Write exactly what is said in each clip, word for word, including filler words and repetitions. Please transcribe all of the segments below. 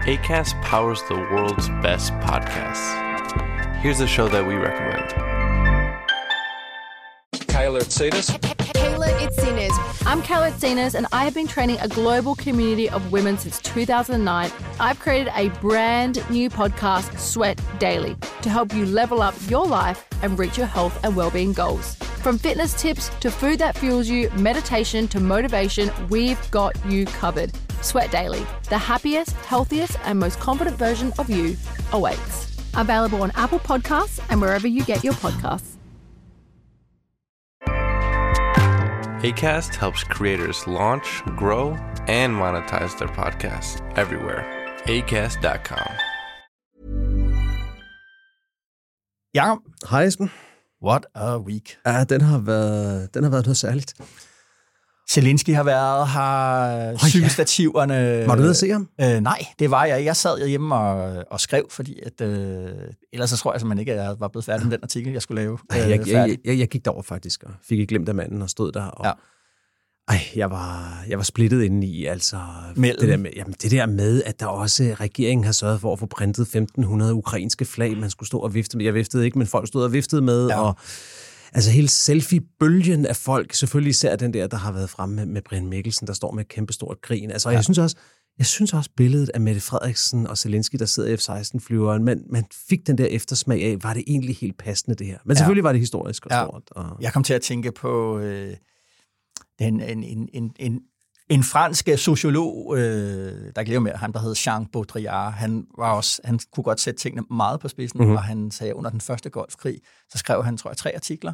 Acast powers the world's best podcasts. Here's a show that we recommend. Kayla Itsinas. Kayla Itsinas. I'm Kayla Itsinas, and I have been training a global community of women since two thousand nine. I've created a brand new podcast, Sweat Daily, to help you level up your life and reach your health and well-being goals. From fitness tips to food that fuels you, meditation to motivation, we've got you covered. Sweat Daily, the happiest, healthiest, and most confident version of you awaits. Available on Apple Podcasts and wherever you get your podcasts. Acast helps creators launch, grow, and monetize their podcasts everywhere. acast dot com. Jakob. Hej Esben. What a week. Ja, den har været, den har været noget særligt. Zelensky har været her, oh, cykelstativerne... Ja. Var du nede at se ham? Øh, nej, det var jeg. Jeg sad hjemme og, og skrev, fordi at, øh, ellers så tror jeg simpelthen ikke, at jeg var blevet færdig med den artikel, jeg skulle lave. Øh, jeg, jeg, jeg, jeg gik derover faktisk, og fik ikke glemt af manden og stod der. Og, ja. Ej, jeg var, jeg var splittet indeni, altså. Mellem. Det der, med, jamen, det der med, at der også regeringen har sørget for at få printet femten hundrede ukrainske flag, man skulle stå og vifte med. Jeg viftede ikke, men folk stod og viftede med, ja. og... Altså hele selfie-bølgen af folk, selvfølgelig især den der, der har været fremme med, med Brian Mikkelsen, der står med et kæmpestort grin. Altså, ja. jeg synes også, jeg synes også billedet af Mette Frederiksen og Zelensky, der sidder i F seksten flyveren, man, man fik den der eftersmag af, var det egentlig helt passende det her? Men ja. selvfølgelig var det historisk og stort. Ja. Og... Jeg kom til at tænke på øh, den, en, en, en, en, en fransk sociolog, øh, der glæder med, han der hed Jean Baudrillard, han, var også, han kunne godt sætte tingene meget på spidsen, mm-hmm. og han sagde, under den første golfkrig, så skrev han, tror jeg, tre artikler,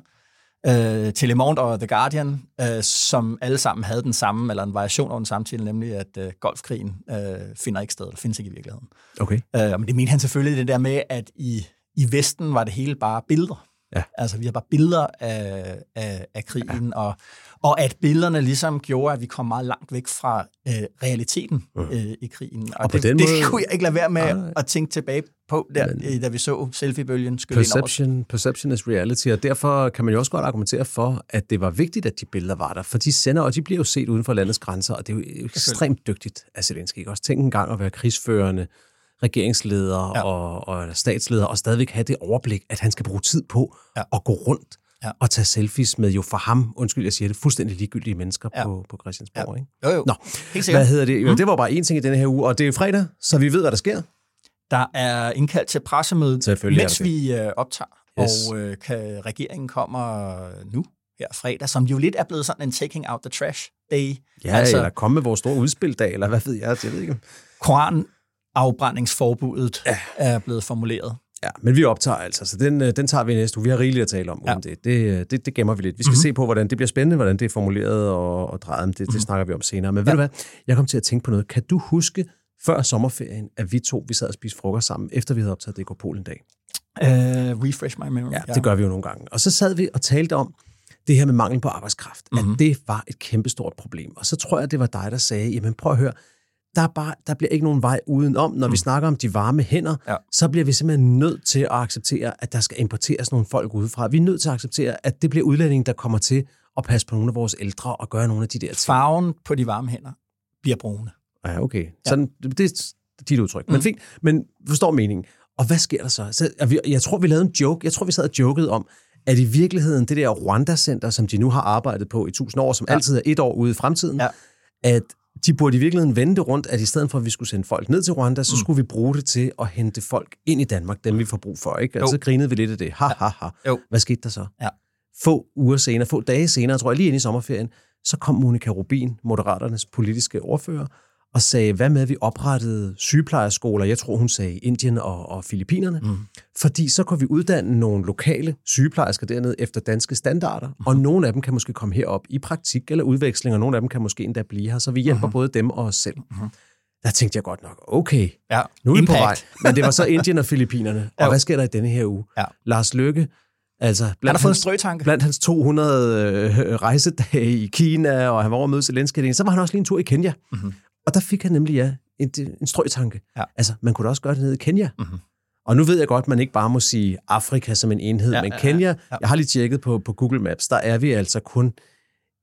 øh, til Le Monde og The Guardian, øh, som alle sammen havde den samme, eller en variation af den samme titel, nemlig at øh, golfkrigen øh, finder ikke sted, eller findes ikke i virkeligheden. Okay. Øh, men det mente han selvfølgelig det der med, at i, i Vesten var det hele bare billeder. Ja. Altså, vi har bare billeder af, af, af krigen, ja. og, og at billederne ligesom gjorde, at vi kom meget langt væk fra øh, realiteten mm. øh, i krigen. Og, og det, det måde... kunne jeg ikke lade være med ja. at tænke tilbage på, der, Men... da vi så selfie-bølgen skyde ind over. Perception is reality, og derfor kan man jo også godt argumentere for, at det var vigtigt, at de billeder var der, for de sender, og de bliver jo set uden for landets grænser, og det er jo ekstremt dygtigt af Zelensky. Også tænk en gang at være krigsførende regeringsleder ja. og, og statsleder, og stadigvæk have det overblik, at han skal bruge tid på ja. at gå rundt ja. og tage selfies med jo for ham, undskyld, jeg siger det, fuldstændig ligegyldige mennesker ja. på, på Christiansborg. Ja. Ikke? Jo, jo. Nå, helt sikkert. Hvad hedder det? Jo, mm. det var bare én ting i denne her uge, og det er fredag, så vi ved, hvad der sker. Der er indkaldt til pressemøde, mens vi øh, optager, yes. og øh, kan, regeringen kommer nu her fredag, som jo lidt er blevet sådan en taking out the trash day. Ja, altså, eller komme med vores store udspildag, eller hvad ved jeg, jeg ved ikke. Koran afbrændingsforbuddet ja. er blevet formuleret. Ja, men vi optager altså, så den, den tager vi i næste uge. Vi har rigeligt at tale om, ja. om det. Det, det. Det gemmer vi lidt. Vi skal mm-hmm. se på, hvordan det bliver spændende, hvordan det er formuleret og, og drejet. Det, det mm-hmm. snakker vi om senere. Men ja. ved du hvad? Jeg kom til at tænke på noget. Kan du huske før sommerferien, at vi to vi sad og spiste frokost sammen, efter vi havde optaget D K Pol en dag? Uh, refresh my memory. Ja, ja, det gør vi jo nogle gange. Og så sad vi og talte om det her med mangel på arbejdskraft. Mm-hmm. At det var et kæmpestort problem. Og så tror jeg, det var dig, der sagde, jamen prøv at høre, Der, er bare, der bliver ikke nogen vej udenom. Når mm. vi snakker om de varme hænder, ja. så bliver vi simpelthen nødt til at acceptere, at der skal importeres nogle folk udefra. Vi er nødt til at acceptere, at det bliver udlændingen, der kommer til at passe på nogle af vores ældre og gøre nogle af de der ting. Farven på de varme hænder bliver brune. Ja, okay. Sådan, ja. Det er dit udtryk. Mm. Men fint. Men forstår meningen. Og hvad sker der så? så jeg, jeg tror, vi lavede en joke. Jeg tror, vi sad og jokede om, at i virkeligheden, det der Rwanda-center, som de nu har arbejdet på i tusind år, som ja. altid er et år ude i fremtiden, ja. at de burde i virkeligheden vende det rundt, at i stedet for, at vi skulle sende folk ned til Rwanda, så mm. skulle vi bruge det til at hente folk ind i Danmark, dem vi får brug for, ikke? Altså, så grinede vi lidt af det. Ha, ha, ha. Jo. Hvad skete der så? Ja. Få uger senere, få dage senere, tror jeg, lige ind i sommerferien, så kom Monika Rubin, Moderaternes politiske ordfører, og sagde, hvad med, at vi oprettede sygeplejerskoler, jeg tror, hun sagde Indien og, og Filippinerne, mm. fordi så kunne vi uddanne nogle lokale sygeplejersker dernede efter danske standarder, mm. og nogle af dem kan måske komme herop i praktik eller udveksling, og nogle af dem kan måske endda blive her, så vi hjælper mm. både dem og os selv. Mm. Der tænkte jeg godt nok, okay, ja. nu er vi på vej. Men det var så Indien og Filippinerne. Og hvad sker der i denne her uge? Ja. Lars Løkke, altså blandt, han har fået en strøtanke. Blandt hans to hundrede øh, rejsedage i Kina, og han var over at møde Zelensky, så var han også lige en tur i Kenya. Mm. Og der fik han nemlig, ja, en, en strøtanke. Ja. Altså, man kunne da også gøre det nede i Kenya. Mm-hmm. Og nu ved jeg godt, at man ikke bare må sige Afrika som en enhed, ja, men Kenya, ja, ja. jeg har lige tjekket på, på Google Maps, der er vi altså kun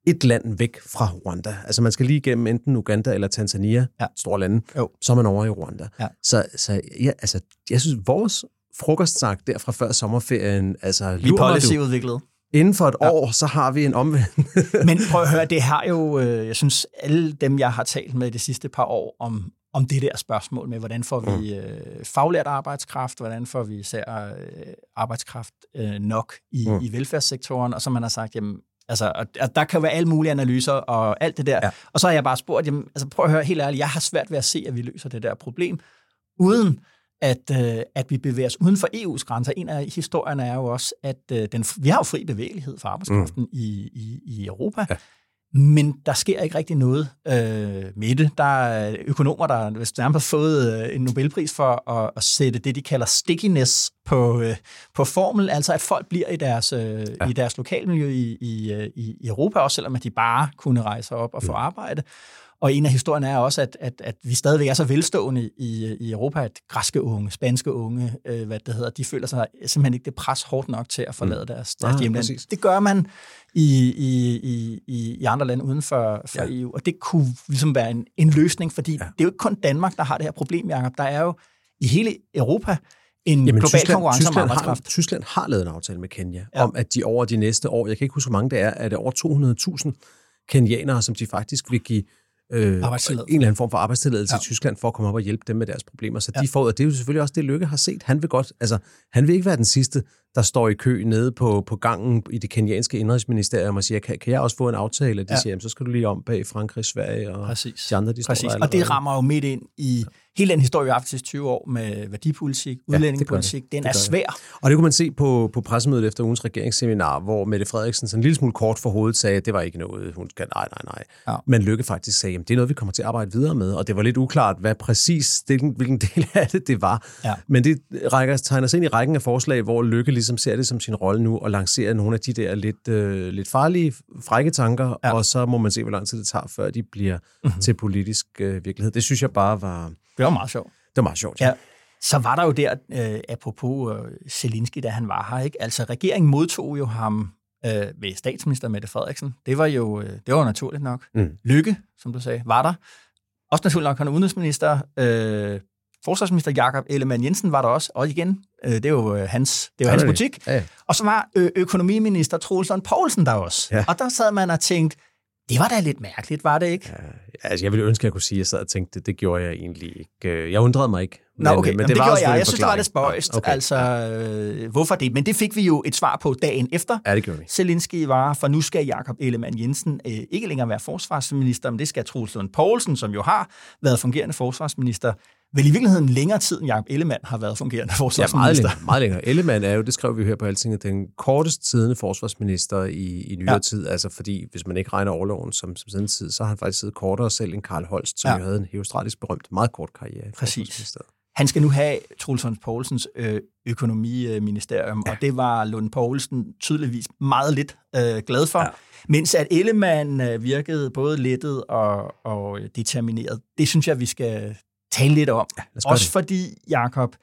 et land væk fra Rwanda. Altså man skal lige igennem enten Uganda eller Tanzania, ja. store lande, jo. så er man over i Rwanda. Ja. Så, så ja, altså, jeg synes, vores frokostsnak der fra før sommerferien, altså... Vi er policyudviklet. Inden for et ja. år, så har vi en omvendt. Men prøv at høre, det har jo, jeg synes, alle dem, jeg har talt med de sidste par år om, om det der spørgsmål med, hvordan får vi øh, faglært arbejdskraft, hvordan får vi især øh, arbejdskraft øh, nok i, mm. i velfærdssektoren, og så man har sagt, jamen, altså, og der kan være alle mulige analyser og alt det der. Ja. Og så har jeg bare spurgt, jamen, altså, prøv at høre helt ærligt, jeg har svært ved at se, at vi løser det der problem, uden at, øh, at vi bevæger os uden for E U's grænser. En af historierne er jo også, at øh, den, vi har jo fri bevægelighed for arbejdskraften mm. i, i, i Europa, ja. Men der sker ikke rigtig noget øh, med det. Der er økonomer, der nærmest har fået øh, en Nobelpris for at, at sætte det, de kalder stickiness på, øh, på formel, altså at folk bliver i deres, øh, ja. i deres lokalmiljø i, i, i, i Europa, også selvom at de bare kunne rejse op og få arbejde. Og en af historierne er også, at, at, at vi stadigvæk er så velstående i, i Europa, at græske unge, spanske unge, øh, hvad det hedder, de føler sig simpelthen ikke det pres hårdt nok til at forlade deres, deres ah, hjemland. Præcis. Det gør man i, i, i, i andre lande uden for, for ja. E U, og det kunne ligesom være en, en løsning, fordi ja. det er jo ikke kun Danmark, der har det her problem, Jacob. Der er jo i hele Europa en Jamen, global Tyskland, konkurrence Tyskland om arbejdskraft. Har, Tyskland har lavet en aftale med Kenya, ja. om at de over de næste år, jeg kan ikke huske, hvor mange det er, er det over to hundrede tusind kenyanere, som de faktisk vil give Øh, en eller anden form for arbejdstilladelse ja. i Tyskland for at komme op og hjælpe dem med deres problemer. Så ja. de får, og det er jo selvfølgelig også det, Løkke har set. Han vil godt, altså, han vil ikke være den sidste, der står i kø nede på, på gangen i det kenyanske indrigsministerium og siger, kan, kan jeg også få en aftale? Og de ja. siger, så skal du lige om bag Frankrig, Sverige og Præcis. de andre, de står Præcis. Og det rammer jo midt ind i hele den historie, vi har haft til tyve år med værdipolitik, udlændingepolitik. Ja, den er svær. Det. Og det kunne man se på, på pressemødet efter ugens regeringsseminar, hvor Mette Frederiksen sådan en lille smule kort for hovedet sagde, at det var ikke noget, hun skal, nej, nej, nej. Ja. Men Løkke faktisk sagde, at det er noget, vi kommer til at arbejde videre med. Og det var lidt uklart, hvad præcis, hvilken del af det det var. Ja. Men det rækker, tegner sig ind i rækken af forslag, hvor Løkke ligesom ser det som sin rolle nu, og lancerer nogle af de der lidt, øh, lidt farlige, frække tanker, ja. og så må man se, hvor lang tid det tager, før de bliver mm-hmm. til politisk øh, virkelighed. Det synes jeg bare var... Det var meget sjovt. Det var meget sjovt, ja. ja. Så var der jo der, øh, apropos øh, Zelensky, da han var her, ikke? Altså, regeringen modtog jo ham øh, ved statsminister Mette Frederiksen. Det var jo, øh, det var jo naturligt nok. Mm. Lykke, som du sagde, var der. Også naturligt nok, han er udenrigsminister. Øh, forsvarsminister Jakob Ellemann-Jensen var der også. Og igen, øh, det er jo øh, hans, det er jo hans butik. Ja, ja. Og så var ø- økonomiminister Troels Lund Poulsen der også. Ja. Og der sad man og tænkte, det var da lidt mærkeligt, var det ikke? Ja, altså, jeg ville ønske, at jeg kunne sige, at jeg sad og tænkte, det, det gjorde jeg egentlig ikke. Jeg undrede mig ikke. Nå, okay, men, men det, det var gjorde jeg. Jeg synes, det var lidt spøjst. Okay. Altså, øh, hvorfor det? Men det fik vi jo et svar på dagen efter. Ja, det gjorde vi. Zelensky var, for nu skal Jakob Ellemann-Jensen øh, ikke længere være forsvarsminister, men det skal Troels Lund Poulsen, som jo har været fungerende forsvarsminister, vel i virkeligheden længere tid, end Jakob Ellemann har været fungerende forsvarsminister. Ja, meget længere. Meget længere. Ellemann er jo, det skrev vi her på Altinget, den kortest tidende forsvarsminister i, i nyere ja. tid, altså fordi, hvis man ikke regner overloven som, som siden tid, så har han faktisk siddet kortere selv end Karl Holst, som ja. jo havde en herostratisk berømt, meget kort karriere. Præcis. Han skal nu have Troels Lund Poulsens øh, økonomiministerium, ja. og det var Lund Poulsen tydeligvis meget lidt øh, glad for, ja. mens at Ellemann øh, virkede både lettet og, og determineret. Det synes jeg, vi skal tale lidt om. Ja, også det. Fordi, Jakob,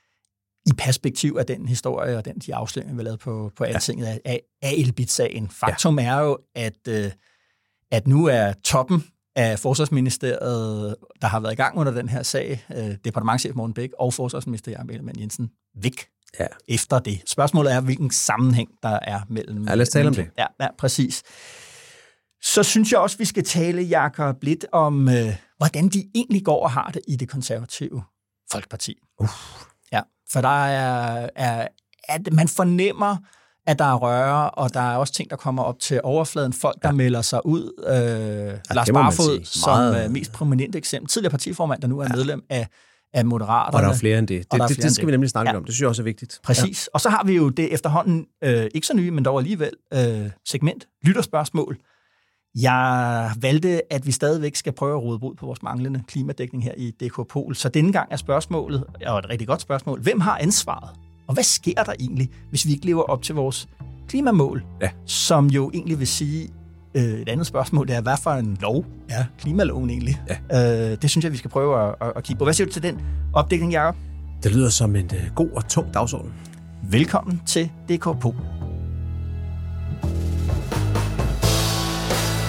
i perspektiv af den historie og den, de afsløringer, vi lavede på, på Altinget ja. af, af Elbit-sagen. Faktum ja. er jo, at, øh, at nu er toppen af Forsvarsministeriet, der har været i gang under den her sag, øh, departementschef Morten Bæk og forsvarsminister Jakob Ellemann-Jensen, væk ja. efter det. Spørgsmålet er, hvilken sammenhæng der er mellem... Ja, lad os tale om det. Ja, ja, præcis. Så synes jeg også, vi skal tale, Jakob, lidt om, øh, hvordan de egentlig går og har det i det konservative Folkeparti. Uh. Ja, for der er, er at man fornemmer, at der er røre, og der er også ting, der kommer op til overfladen. Folk, der ja. melder sig ud. Øh, ja, Lars Barfod som Meget... mest prominent eksempel. Tidligere partiformand, der nu er ja. medlem af, af Moderaterne. Og der er flere end det. Det, det, det, det skal vi nemlig snakke ja. om. Det synes jeg også er vigtigt. Præcis. Ja. Og så har vi jo det efterhånden, øh, ikke så nye, men dog alligevel, øh, segment, lytterspørgsmål. Jeg valgte, at vi stadigvæk skal prøve at råde bod på vores manglende klimadækning her i D K Pol. Så denne gang er spørgsmålet, og et rigtig godt spørgsmål, hvem har ansvaret? Og hvad sker der egentlig, hvis vi ikke lever op til vores klimamål? Ja. Som jo egentlig vil sige, øh, et andet spørgsmål, det er, hvad for en lov er klimaloven egentlig? Ja. Øh, det synes jeg, vi skal prøve at, at, at kigge på. Hvad siger du til den opdækning, Jacob? Det lyder som en uh, god og tung dagsorden. Velkommen til D K Pol.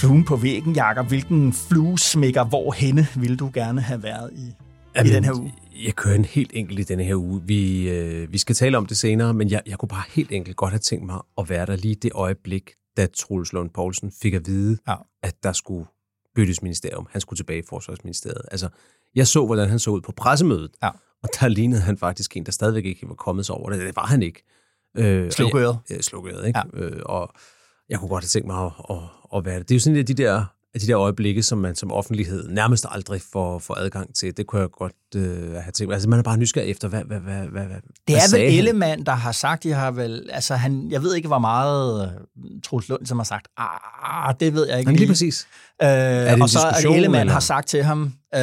Fluen på væggen, Jakob. Hvilken fluesmækker hvorhenne ville du gerne have været i, Jamen, i den her uge? Jeg kører en helt enkelt i denne her uge. Vi, øh, vi skal tale om det senere, men jeg, jeg kunne bare helt enkelt godt have tænkt mig at være der lige det øjeblik, da Troels Lund Poulsen fik at vide, ja. at der skulle byttes ministerium. Han skulle tilbage i Forsvarsministeriet. Altså, jeg så, hvordan han så ud på pressemødet, ja. og der lignede han faktisk en, der stadigvæk ikke var kommet sig over det. Det var han ikke. Øh, Slukøret. Ja, slukøret, ikke? Ja. Øh, og jeg kunne godt have tænkt mig at, at, at være det. Det er jo sådan, at de der, de der øjeblikke, som man som offentlighed nærmest aldrig får, får adgang til, det kunne jeg godt øh, have tænkt mig. Altså, man er bare nysgerrig efter, hvad, hvad, hvad, hvad, hvad det er vel Ellemann, der har sagt, de har vel, altså han, jeg ved ikke, hvor meget uh, Troels Lund, som har sagt, ah, det ved jeg ikke. Men lige præcis. Øh, er det og så er Ellemann eller? har sagt til ham, øh,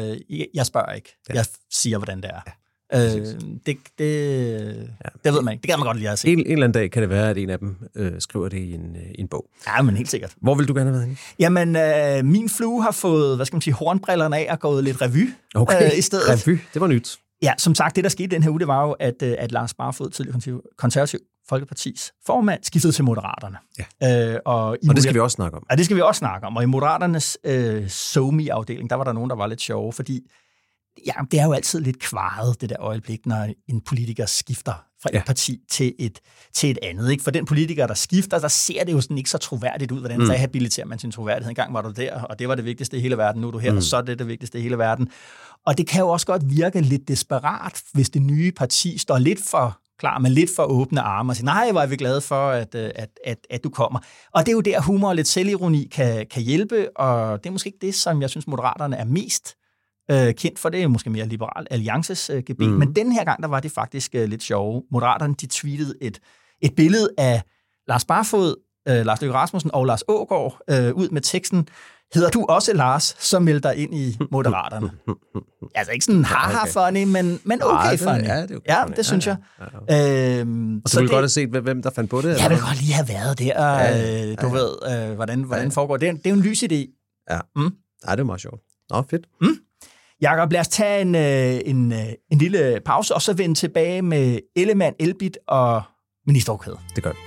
jeg spørger ikke, ja. jeg siger, hvordan det er. Ja. Øh, det, det, ja. det ved man ikke. Det kan man godt lige have set. En, en eller anden dag kan det være, at en af dem øh, skriver det i en, øh, i en bog. Ja, men helt sikkert. Hvor vil du gerne have været henne? Jamen, øh, min flue har fået, hvad skal man sige, hornbrillerne af og gået lidt revy okay. øh, i stedet. Revy, det var nyt. Ja, som sagt, det der skete den her uge, det var jo, at, at Lars Barfoed, tidligere konservativ Folkepartis formand, skiftede til Moderaterne. Ja. Øh, og, og det skal vi også snakke om. Ja, det skal vi også snakke om. Og i Moderaternes øh, SoMe-afdeling, der var der nogen, der var lidt sjove, fordi ja, det er jo altid lidt kvaret, det der øjeblik, når en politiker skifter fra ja. et parti til et, til et andet. Ikke? For den politiker, der skifter, der ser det jo sådan ikke så troværdigt ud. Hvordan mm. rehabiliterer man sin troværdighed? En gang var du der, og det var det vigtigste i hele verden. Nu er du her, mm. og så er det det vigtigste i hele verden. Og det kan jo også godt virke lidt desperat, hvis det nye parti står lidt for klar med lidt for åbne arme og siger, nej, hvor er vi glade for, at, at, at, at du kommer. Og det er jo der, humor og lidt selvironi kan, kan hjælpe, og det er måske ikke det, som jeg synes, Moderaterne er mest øh, kendt for. Det er måske mere Liberal Alliances øh, gebet. Mm. Men den her gang, der var det faktisk øh, lidt sjove. Moderaterne, de tweetede et, et billede af Lars Barfoed, øh, Lars Løkke Rasmussen og Lars Aagaard øh, ud med teksten, hedder du også Lars, så meld dig ind i Moderaterne. Altså ikke sådan haha-funny, men, men okay funny. Ja, det, okay ja, funny. det synes ja, jeg. Ja, ja. Øhm, og så, så ville du godt have set, hvem der fandt på det? Jeg vil godt lige have været der. Ja, ja, ja. Du ved, øh, hvordan, hvordan ja. foregår det. Det er jo en lys idé. Ja, mm. ja det er meget sjovt. Nå, fedt. Mm. Jakob, lad os tage en, en, en lille pause, og så vende tilbage med Ellemann, Elbit og ministerrokade. Det gør vi.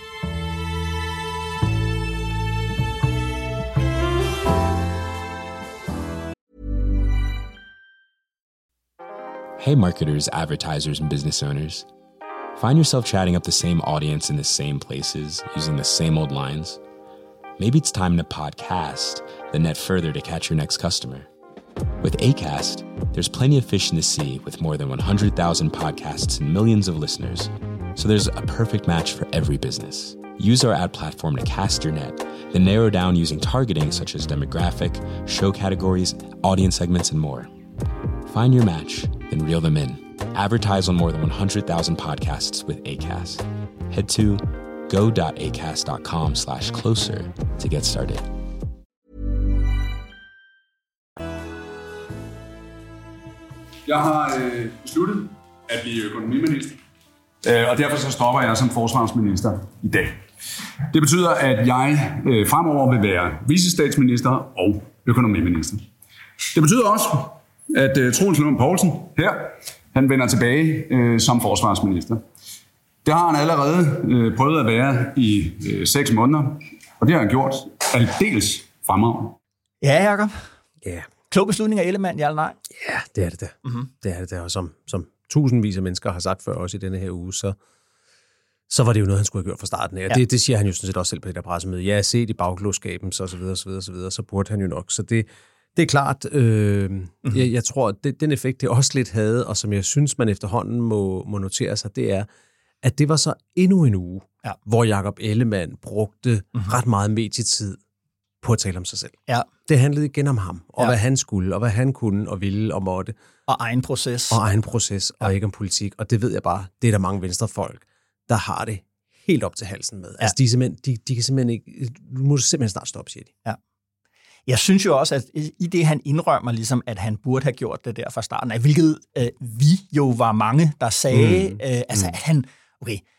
Hey marketers, advertisers, and business owners. Find yourself chatting up the same audience in the same places, using the same old lines? Maybe it's time to podcast, then net further to catch your next customer. With Acast, there's plenty of fish in the sea with more than one hundred thousand podcasts and millions of listeners. So there's a perfect match for every business. Use our ad platform to cast your net, then narrow down using targeting such as demographic, show categories, audience segments, and more. Find your match, then reel them in. Advertise on more than one hundred thousand podcasts with Acast. Head to go.acast.com slash closer to get started. Jeg har øh, besluttet at blive økonomiminister, øh, og derfor så stopper jeg som forsvarsminister i dag. Det betyder, at jeg øh, fremover vil være vicestatsminister og økonomiminister. Det betyder også, at øh, Troels Lund Poulsen her, han vender tilbage øh, som forsvarsminister. Det har han allerede øh, prøvet at være i øh, seks måneder, og det har han gjort aldeles fremragende. Ja, Jacob. Ja. Yeah. Klog beslutning af Ellemann, ja eller nej? Ja, det er det der. Mm-hmm. Det er det der, og som, som tusindvis af mennesker har sagt før også i denne her uge, så, så var det jo noget, han skulle have gjort fra starten af. Ja. Det, det siger han jo sådan set også selv på det der pressemøde. Ja, set i bagklogskaben, så så videre, så videre, så videre, så burde han jo nok. Så det, det er klart, øh, mm-hmm. jeg, jeg tror, at det, den effekt, det også lidt havde, og som jeg synes, man efterhånden må, må notere sig, det er, at det var så endnu en uge, ja. hvor Jakob Ellemann brugte mm-hmm. ret meget medietid på at tale om sig selv. Ja. Det handlede igen om ham, og ja. hvad han skulle, og hvad han kunne, og ville, og måtte. Og egen proces. Og egen proces, ja. og ikke om politik. Og det ved jeg bare, det er der mange venstrefolk, der har det helt op til halsen med. Ja. Altså, de, de, de kan simpelthen ikke, du må simpelthen snart stoppe, siger de. Ja. Jeg synes jo også, at i det, han indrømmer, ligesom, at han burde have gjort det der fra starten af, hvilket øh, vi jo var mange, der sagde, mm. øh, altså, mm. at han, okay,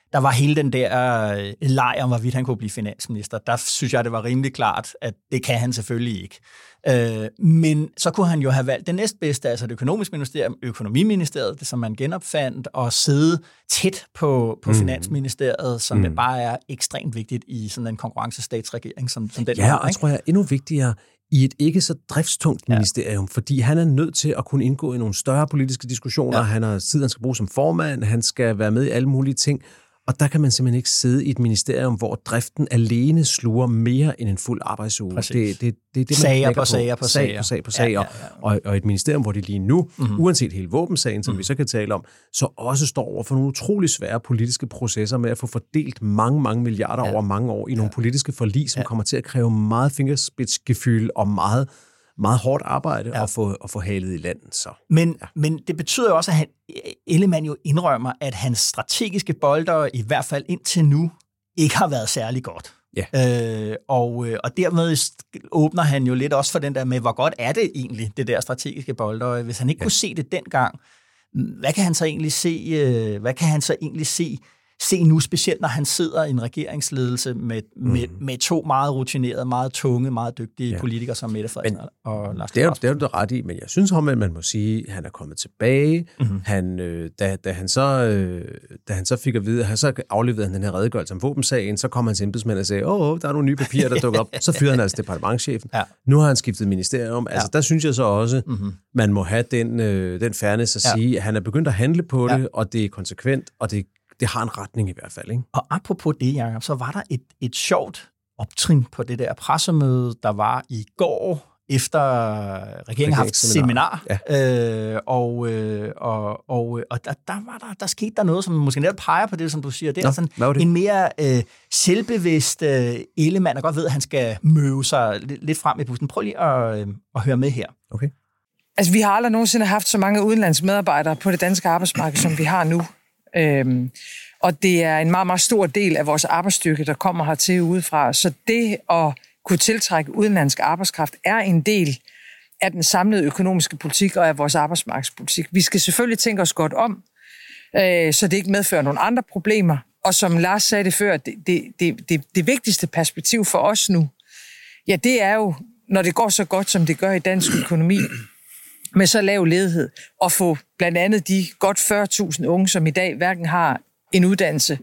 der var hele den der øh, leg om, hvorvidt han kunne blive finansminister. Der synes jeg, det var rimelig klart, at det kan han selvfølgelig ikke. Øh, men så kunne han jo have valgt det næstbedste, altså det økonomiske ministerium, økonomiministeriet, det som man genopfandt, og sidde tæt på, på mm. finansministeriet, som mm. bare er ekstremt vigtigt i sådan en konkurrencestatsregering, som, som den ja, her. Og jeg tror, jeg er endnu vigtigere i et ikke så driftstungt ja. ministerium, fordi han er nødt til at kunne indgå i nogle større politiske diskussioner. Ja. Han har tid, han skal bruge som formand, han skal være med i alle mulige ting. Og der kan man simpelthen ikke sidde i et ministerium, hvor driften alene sluger mere end en fuld arbejdsuge. Det, det, det, det er det, man sager på, på sager på sag sager. på sag på sager. Ja, ja, ja. Og, og et ministerium, hvor det lige nu, mm-hmm. uanset hele våbensagen, som mm-hmm. vi så kan tale om, så også står over for nogle utrolig svære politiske processer med at få fordelt mange, mange milliarder ja. over mange år i nogle ja. politiske forlig, som ja. kommer til at kræve meget fingerspidsgefyld og meget meget hårdt arbejde ja. at, få, at få halet i landet. Så. Men, ja. men det betyder jo også, at han, Ellemann jo indrømmer, at hans strategiske bolder, i hvert fald indtil nu, ikke har været særlig godt. Ja. Øh, og, og dermed åbner han jo lidt også for den der med, hvor godt er det egentlig, det der strategiske bolder. Hvis han ikke ja. kunne se det dengang, hvad kan han så egentlig se, hvad kan han så egentlig se, se nu, specielt når han sidder i en regeringsledelse med, mm. med, med to meget rutinerede, meget tunge, meget dygtige ja. politikere som Mette Frederiksen men, og Lars Løkke Rasmussen. Det er jo det ret i, men jeg synes om, at man må sige, at han er kommet tilbage. Mm-hmm. Han, øh, da, da, han så, øh, da han så fik at vide, at han så afleverede den her redegørelse om våbensagen, så kom hans embedsmænd og sagde, åh, der er nogle nye papirer, der dukker op. Så fyrede han altså departementschefen. Ja. Nu har han skiftet ministerium. Altså, ja. der synes jeg så også, mm-hmm. man må have den, øh, den fairness at ja. sige, at han er begyndt at handle på ja. det, og det er konsekvent, og det Det har en retning i hvert fald, ikke? Og apropos det, Jacob, så var der et, et sjovt optrin på det der pressemøde, der var i går, efter regeringen har haft seminar. Ja. Øh, og øh, og, og, og der, der, var der, der skete der noget, som måske netop peger på det, som du siger. Det er Nå, sådan det? en mere øh, selvbevidst øh, Ellemann, der godt ved, at han skal møve sig lidt, lidt frem i bussen. Prøv lige at, øh, at høre med her. Okay. Altså, vi har aldrig nogensinde haft så mange udenlandske medarbejdere på det danske arbejdsmarked, som vi har nu. Øhm, og det er en meget, meget stor del af vores arbejdsstyrke, der kommer hertil udefra. Så det at kunne tiltrække udenlandsk arbejdskraft er en del af den samlede økonomiske politik og af vores arbejdsmarkedspolitik. Vi skal selvfølgelig tænke os godt om, øh, så det ikke medfører nogle andre problemer. Og som Lars sagde det før, det, det, det, det, det vigtigste perspektiv for os nu, ja, det er jo, når det går så godt, som det gør i dansk økonomi, med så lav ledighed, og få blandt andet de godt fyrre tusind unge, som i dag hverken har en uddannelse,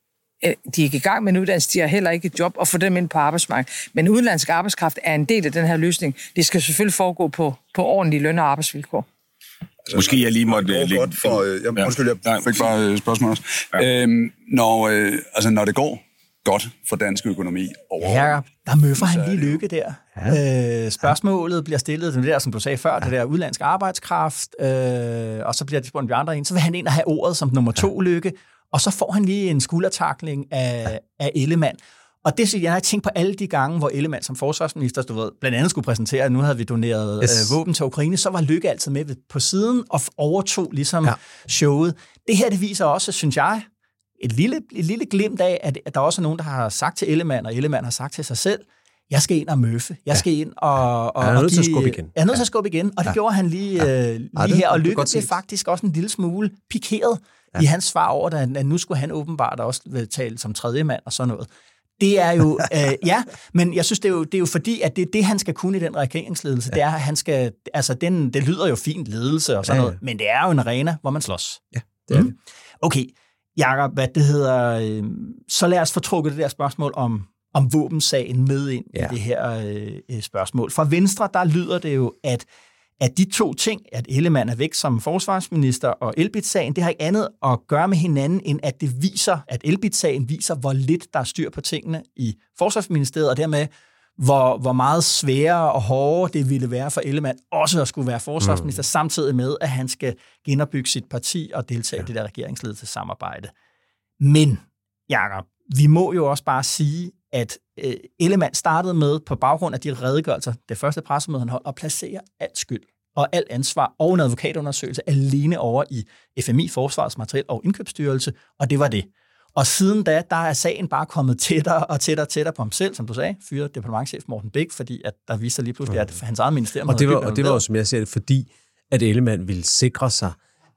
de er ikke i gang med en uddannelse, de har heller ikke et job, og få dem ind på arbejdsmarkedet. Men udenlandsk arbejdskraft er en del af den her løsning. Det skal selvfølgelig foregå på, på ordentlige løn- og arbejdsvilkår. Måske jeg lige måtte... Det går godt for... Jeg, ja. Undskyld, jeg fik bare spørgsmål også. Ja. Øhm, når, øh, altså, når det går godt for dansk økonomi over... Ja, der møffer han lige Løkke der. Ja. Øh, spørgsmålet ja. bliver stillet, det der, som du sagde før, ja. det der udenlandsk arbejdskraft, øh, og så bliver det spurgt de andre ind, så vil han ind og have ordet som nummer to ja. Løkke, og så får han lige en skuldertakling af, af Ellemann. Og det jeg har tænkt på alle de gange, hvor Ellemann som forsvarsminister, du ved, blandt andet skulle præsentere, at nu havde vi doneret yes. øh, våben til Ukraine, så var Løkke altid med på siden og overtog ligesom ja. showet. Det her, det viser også, synes jeg, et lille, et lille glimt af, at, at der også er nogen, der har sagt til Ellemann, og Ellemann har sagt til sig selv, jeg skal ind og møffe. Jeg skal ind og... og jeg er nødt til at skubbe igen. Jeg er nødt til at skubbe igen, og det ja. gjorde han lige, ja. øh, lige ja, det, her. Og Løkke blev faktisk også en lille smule pikeret ja. i hans svar over, at nu skulle han åbenbart også tale som tredje mand og sådan noget. Det er jo... øh, ja, men jeg synes, det er, jo, det er jo fordi, at det er det, han skal kunne i den regeringsledelse. Ja. Det er, at han skal... Altså, den, det lyder jo fint ledelse og sådan ja, ja. noget, men det er jo en arena, hvor man slås. Ja, det er mm. det. Okay, Jacob, hvad det hedder... Øh, så lad os få trukket det der spørgsmål om... om våbensagen med ind ja. i det her øh, spørgsmål. Fra Venstre, der lyder det jo, at, at de to ting, at Ellemann er væk som forsvarsminister, og Elbit-sagen, det har ikke andet at gøre med hinanden, end at det viser, at Elbit-sagen viser, hvor lidt der er styr på tingene i Forsvarsministeriet, og dermed, hvor, hvor meget sværere og hårdere det ville være for Ellemann også at skulle være forsvarsminister, mm. samtidig med, at han skal genopbygge sit parti og deltage ja. i det der regeringsledelsessamarbejde. Men, Jacob, vi må jo også bare sige, at øh, Ellemann startede med, på baggrund af de redegørelser, det første pressemøde, han holdt, at placere alt skyld og alt ansvar og en advokatundersøgelse alene over i F M I, Forsvarets Materiel- og Indkøbsstyrelse, og det var det. Og siden da, der er sagen bare kommet tættere og tættere og tættere på ham selv, som du sagde, fyret departementschef Morten Bæk, fordi at der viste sig lige pludselig, at hans eget ministerium... Og det var, og det var jo, som jeg siger det, fordi at Ellemann ville sikre sig,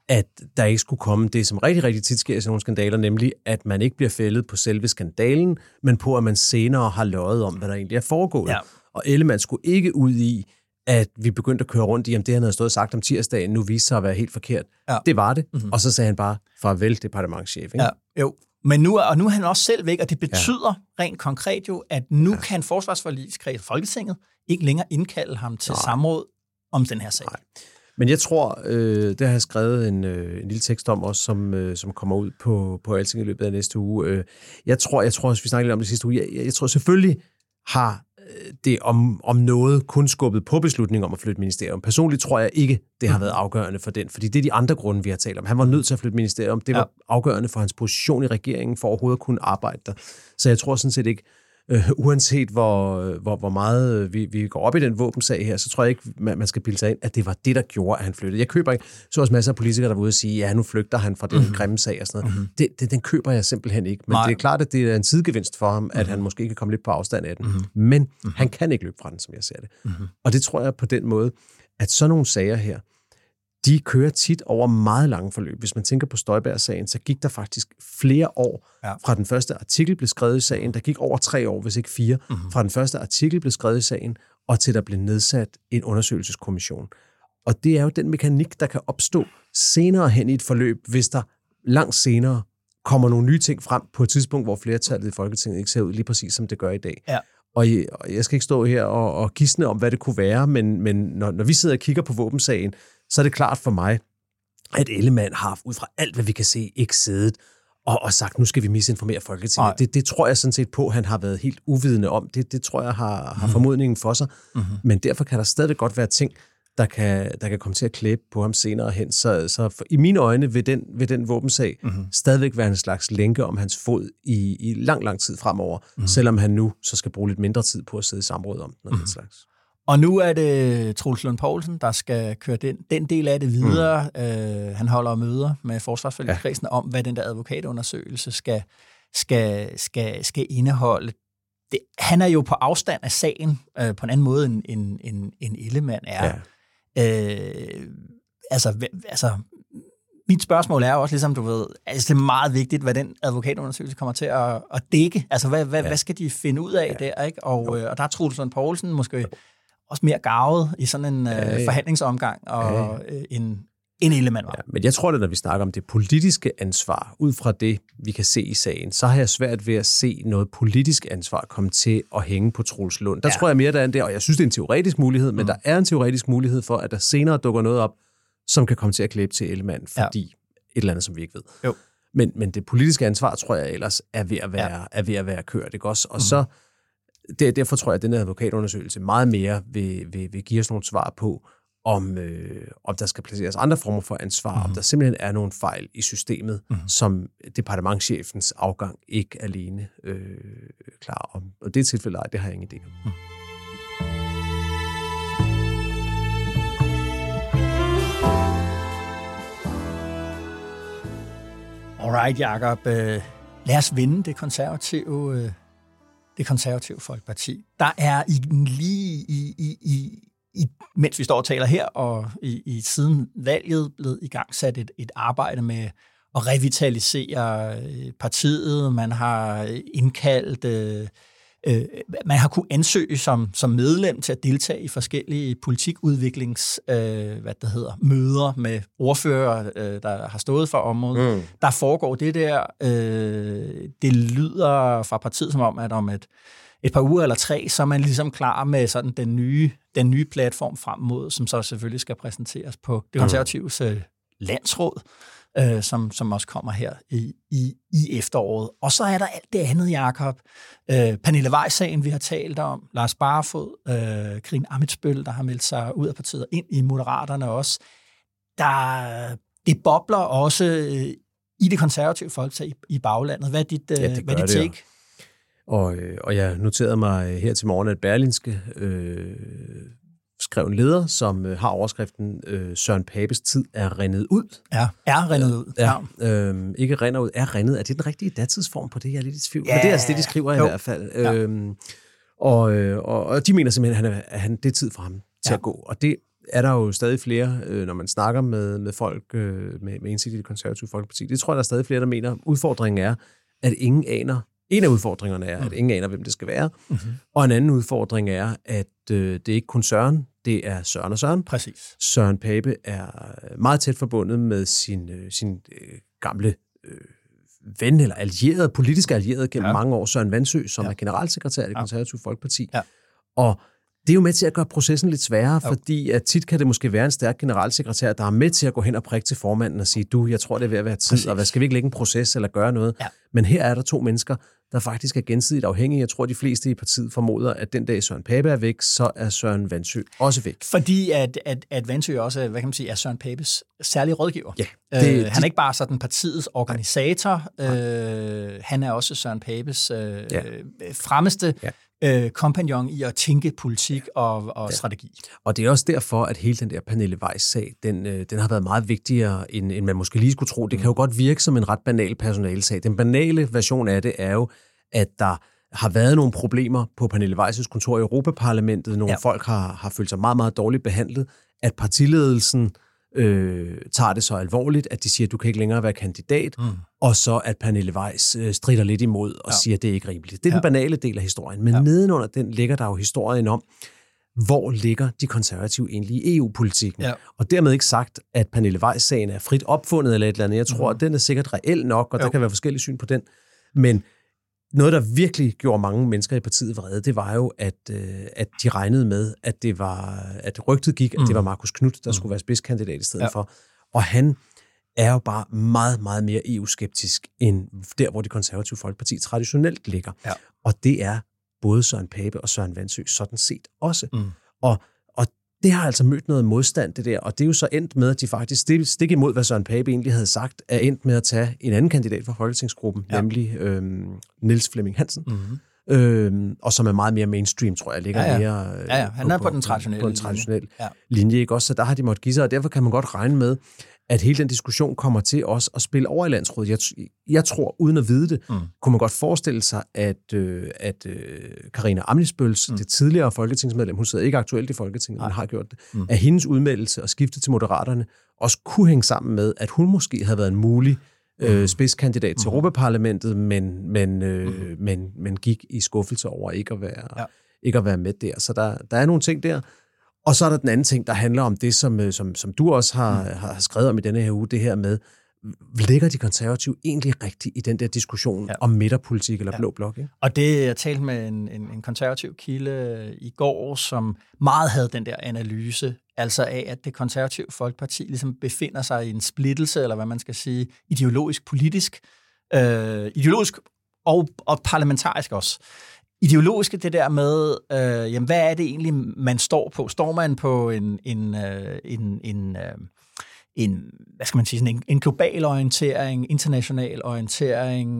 at der ikke skulle komme det, som rigtig, rigtig tit sker i sådan nogle skandaler, nemlig at man ikke bliver fældet på selve skandalen, men på, at man senere har løjet om, hvad der egentlig er foregået. Ja. Og Ellemann skulle ikke ud i, at vi begyndte at køre rundt i, om det, han havde stået og sagt om tirsdagen, nu viste sig at være helt forkert. Ja. Det var det. Mm-hmm. Og så sagde han bare, farvel, departementschef. Ikke? Ja, jo. Men nu, og nu er han også selv væk, og det betyder ja. rent konkret jo, at nu ja. kan forsvarsforligskreds Folketinget ikke længere indkalde ham til Nej. samråd om den her sag. Nej. Men jeg tror, øh, det har jeg skrevet en, øh, en lille tekst om også, som, øh, som kommer ud på, på Alting i løbet af næste uge. Øh, jeg tror, jeg tror, vi snakkede lidt om det sidste uge, jeg, jeg tror selvfølgelig har det om, om noget kun skubbet på beslutningen om at flytte ministerium. Personligt tror jeg ikke, det har været afgørende for den, fordi det er de andre grunde, vi har talt om. Han var nødt til at flytte ministerium. Det var ja. afgørende for hans position i regeringen, for overhovedet at kunne arbejde der. Så jeg tror sådan set ikke, øh, uanset hvor, hvor, hvor meget vi, vi går op i den våbensag her, så tror jeg ikke, man, man skal bilde sig ind, at det var det, der gjorde, at han flyttede. Jeg køber ikke, så også masser af politikere, der var ude og sige, ja, nu flygter han fra den mm-hmm. grimme sag og sådan noget. Mm-hmm. Det, det, den køber jeg simpelthen ikke. Men Nej. det er klart, at det er en sidegevinst for ham, mm-hmm. at han måske kan komme lidt på afstand af den. Mm-hmm. Men mm-hmm. han kan ikke løbe fra den, som jeg ser det. Mm-hmm. Og det tror jeg på den måde, at sådan nogle sager her, de kører tit over meget lange forløb. Hvis man tænker på Støjberg-sagen, så gik der faktisk flere år ja. fra den første artikel blev skrevet i sagen. Der gik over tre år, hvis ikke fire, mm-hmm. fra den første artikel blev skrevet i sagen, og til der blev nedsat en undersøgelseskommission. Og det er jo den mekanik, der kan opstå senere hen i et forløb, hvis der langt senere kommer nogle nye ting frem på et tidspunkt, hvor flertallet i Folketinget ikke ser ud lige præcis, som det gør i dag. Ja. Og jeg skal ikke stå her og, og gisne om, hvad det kunne være, men, men når, når vi sidder og kigger på våbensagen, så er det klart for mig, at Ellemann har ud fra alt, hvad vi kan se, ikke siddet og, og sagt, nu skal vi misinformere Folketinget. Det, det tror jeg sådan set på, han har været helt uvidende om. Det, det tror jeg har, har formodningen for sig. Mm-hmm. Men derfor kan der stadig godt være ting, der kan, der kan komme til at klæbe på ham senere hen. Så, så for, i mine øjne vil den, vil den våbensag mm-hmm. stadigvæk være en slags lænke om hans fod i, i lang, lang tid fremover, mm-hmm. selvom han nu så skal bruge lidt mindre tid på at sidde i samråd om noget mm-hmm. slags. Og nu er det Troels Lund Poulsen, der skal køre den, den del af det videre. Mm. Øh, han holder møder med forsvarsforligskredsen ja. om, hvad den der advokatundersøgelse skal, skal, skal, skal indeholde. Det, han er jo på afstand af sagen, øh, på en anden måde, end, end, end, end Ellemann er. Ja. Øh, altså, altså, mit spørgsmål er også, ligesom du ved, altså det er meget vigtigt, hvad den advokatundersøgelse kommer til at, at dække. Altså, hvad, hvad, ja. hvad skal de finde ud af ja. der? Ikke? Og, øh, og der er Troels Lund Poulsen måske... Jo. også mere garvet i sådan en øh, forhandlingsomgang og øh, en, en Ellemann var. Ja, men jeg tror, at når vi snakker om det politiske ansvar, ud fra det, vi kan se i sagen, så har jeg svært ved at se noget politisk ansvar komme til at hænge på Troels Lund. Der ja. tror jeg mere, der er en der, og jeg synes, det er en teoretisk mulighed, men mm. der er en teoretisk mulighed for, at der senere dukker noget op, som kan komme til at klæbe til Ellemann, fordi ja. et eller andet, som vi ikke ved. Jo. Men, men det politiske ansvar, tror jeg ellers, er ved at være, ja. er ved at være kørt, ikke også? Og mm. så Det, derfor tror jeg, at den her advokatundersøgelse meget mere vil, vil, vil give os nogle svar på, om, øh, om der skal placeres andre former for ansvar, mm-hmm. om der simpelthen er nogle fejl i systemet, mm-hmm. som departementschefens afgang ikke alene øh, klar om. Og det tilfælde, det har jeg ingen idé om. Mm. Alright, Jacob. Øh, lad os vinde det konservative... Øh Det konservative Folkeparti. Der er i, lige i, i, i, i, mens vi står og taler her, og i, i siden valget blevet i gang sat et, et arbejde med at revitalisere partiet. Man har indkaldt, øh, øh, man har kunne ansøge som, som medlem til at deltage i forskellige politikudviklings, øh, hvad det hedder, møder med ordfører, øh, der har stået for området. Mm. Der foregår det der, øh, det lyder fra partiet som om, at om et, et par uger eller tre, så er man ligesom klar med sådan den nye, den nye platform frem mod, som så selvfølgelig skal præsenteres på det konservatives mm. landsråd, øh, som, som også kommer her i, i, i efteråret. Og så er der alt det andet, Jacob. Øh, Pernille Weiss-sagen, vi har talt om, Lars Barfod, øh, Karin Ammitzbøll, der har meldt sig ud af partiet ind i Moderaterne også. Der, det bobler også øh, i det konservative Folketing i, i baglandet. Hvad er dit, øh, ja, hvad er dit take? Det, og, og jeg noterede mig her til morgen, at Berlingske øh, skrev en leder, som øh, har overskriften øh, Søren Papes tid er rendet ud. Ja, er rendet ud. Ja, øh, ikke rendet ud, er rendet. Er det den rigtige datidsform på det? Jeg er lidt i tvivl. Ja. Men det er altså det, de skriver jo. I hvert fald. Ja. Øhm, og, og, og de mener simpelthen, at, han er, at han, det er tid for ham til ja. at gå. Og det er der jo stadig flere, øh, når man snakker med, med folk øh, med, med indsigt i det konservative Folkeparti. Det tror jeg, der er stadig flere, der mener. Udfordringen er, at ingen aner. En af udfordringerne er, at ingen aner, hvem det skal være. Mm-hmm. Og en anden udfordring er, at øh, det er ikke kun Søren, det er Søren og Søren. Præcis. Søren Pape er meget tæt forbundet med sin, øh, sin øh, gamle øh, ven eller allierede, politisk allierede gennem ja. mange år, Søren Vandsø, som ja. er generalsekretær i det konservative Folkeparti. Ja. Og det er jo med til at gøre processen lidt sværere, jo. fordi at tit kan det måske være en stærk generalsekretær, der er med til at gå hen og prikke til formanden og sige, du, jeg tror, det er ved at være tid, Præcis. og hvad skal vi ikke lægge en proces eller gøre noget? Ja. Men her er der to mennesker, der faktisk er gensidigt afhængige. Jeg tror, de fleste i partiet formoder, at den dag Søren Pape er væk, så er Søren Vandsø også væk. Fordi at, at, at Vandsø også, hvad kan man sige, er Søren Papes særlige rådgiver. Ja, det, øh, han er ikke bare sådan partiets organisator, øh, han er også Søren Papes øh, ja. fremmeste ja. Øh, kompagnon i at tænke politik og, og ja. strategi. Og det er også derfor, at hele den der Pernille Weiss-sag, den, øh, den har været meget vigtigere, end, end man måske lige skulle tro. Det kan jo godt virke som en ret banal personalesag. Den banale version af det er jo, at der har været nogle problemer på Pernille Weiss' kontor i Europaparlamentet. Nogle ja. folk har, har følt sig meget, meget dårligt behandlet. At partiledelsen øh, tager det så alvorligt, at de siger, at du kan ikke længere være kandidat, mm. og så at Pernille Weiss øh, strider lidt imod og ja. siger, at det er ikke rimeligt. Det er ja. den banale del af historien. Men ja. nedenunder den ligger der jo historien om, hvor ligger de konservative egentlig i E U-politikken. Ja. Og dermed ikke sagt, at Pernille Weiss-sagen er frit opfundet eller et eller andet. Jeg tror, mm. at den er sikkert reel nok, og jo. der kan være forskellige syn på den. Men noget, der virkelig gjorde mange mennesker i partiet vrede, det var jo, at, øh, at de regnede med, at det var, at rygtet gik, at mm. det var Marcus Knudt, der mm. skulle være spidskandidat i stedet ja. for. Og han er jo bare meget, meget mere E U-skeptisk end der, hvor det konservative Folkeparti traditionelt ligger. Ja. Og det er både Søren Pape og Søren Vandsø sådan set også. Mm. Og, og det har altså mødt noget modstand, det der, og det er jo så endt med, at de faktisk stik, stik imod, hvad Søren Pape egentlig havde sagt, er endt med at tage en anden kandidat fra Folketingsgruppen, ja. nemlig øhm, Niels Flemming Hansen, mm-hmm. øhm, og som er meget mere mainstream, tror jeg, ligger ja, ja. mere øh, ja, ja. Han er på, på den traditionelle, på den traditionelle linje. linje, ikke også? Så der har de måttet give sig, og derfor kan man godt regne med, at hele den diskussion kommer til også at spille over i landsrådet. Jeg, jeg tror, uden at vide det, mm. kunne man godt forestille sig, at, øh, at øh, Karina Ammitzbølls, mm. det tidligere folketingsmedlem, hun sidder ikke aktuelt i Folketinget, men har gjort det, mm. at hendes udmeldelse og skifte til Moderaterne også kunne hænge sammen med, at hun måske havde været en mulig øh, spidskandidat mm. til Europaparlamentet, men, men, øh, mm. men, men gik i skuffelse over ikke at være, ja. ikke at være med der. Så der, der er nogle ting der. Og så er der den anden ting, der handler om det, som, som, som du også har, mm. har skrevet om i denne her uge, det her med, ligger de konservative egentlig rigtigt i den der diskussion ja. om midterpolitik eller ja. blå blok? Ikke? Og det, jeg talte med en, en, en konservativ kilde i går, som meget havde den der analyse, altså af, at det konservative Folkeparti ligesom befinder sig i en splittelse, eller hvad man skal sige, ideologisk, politisk, øh, ideologisk og, og parlamentarisk også. Ideologiske, det der med, øh, jamen, hvad er det egentlig, man står på? Står man på en, en, øh, en, en, øh, en hvad skal man sige, sådan en, en global orientering, international orientering,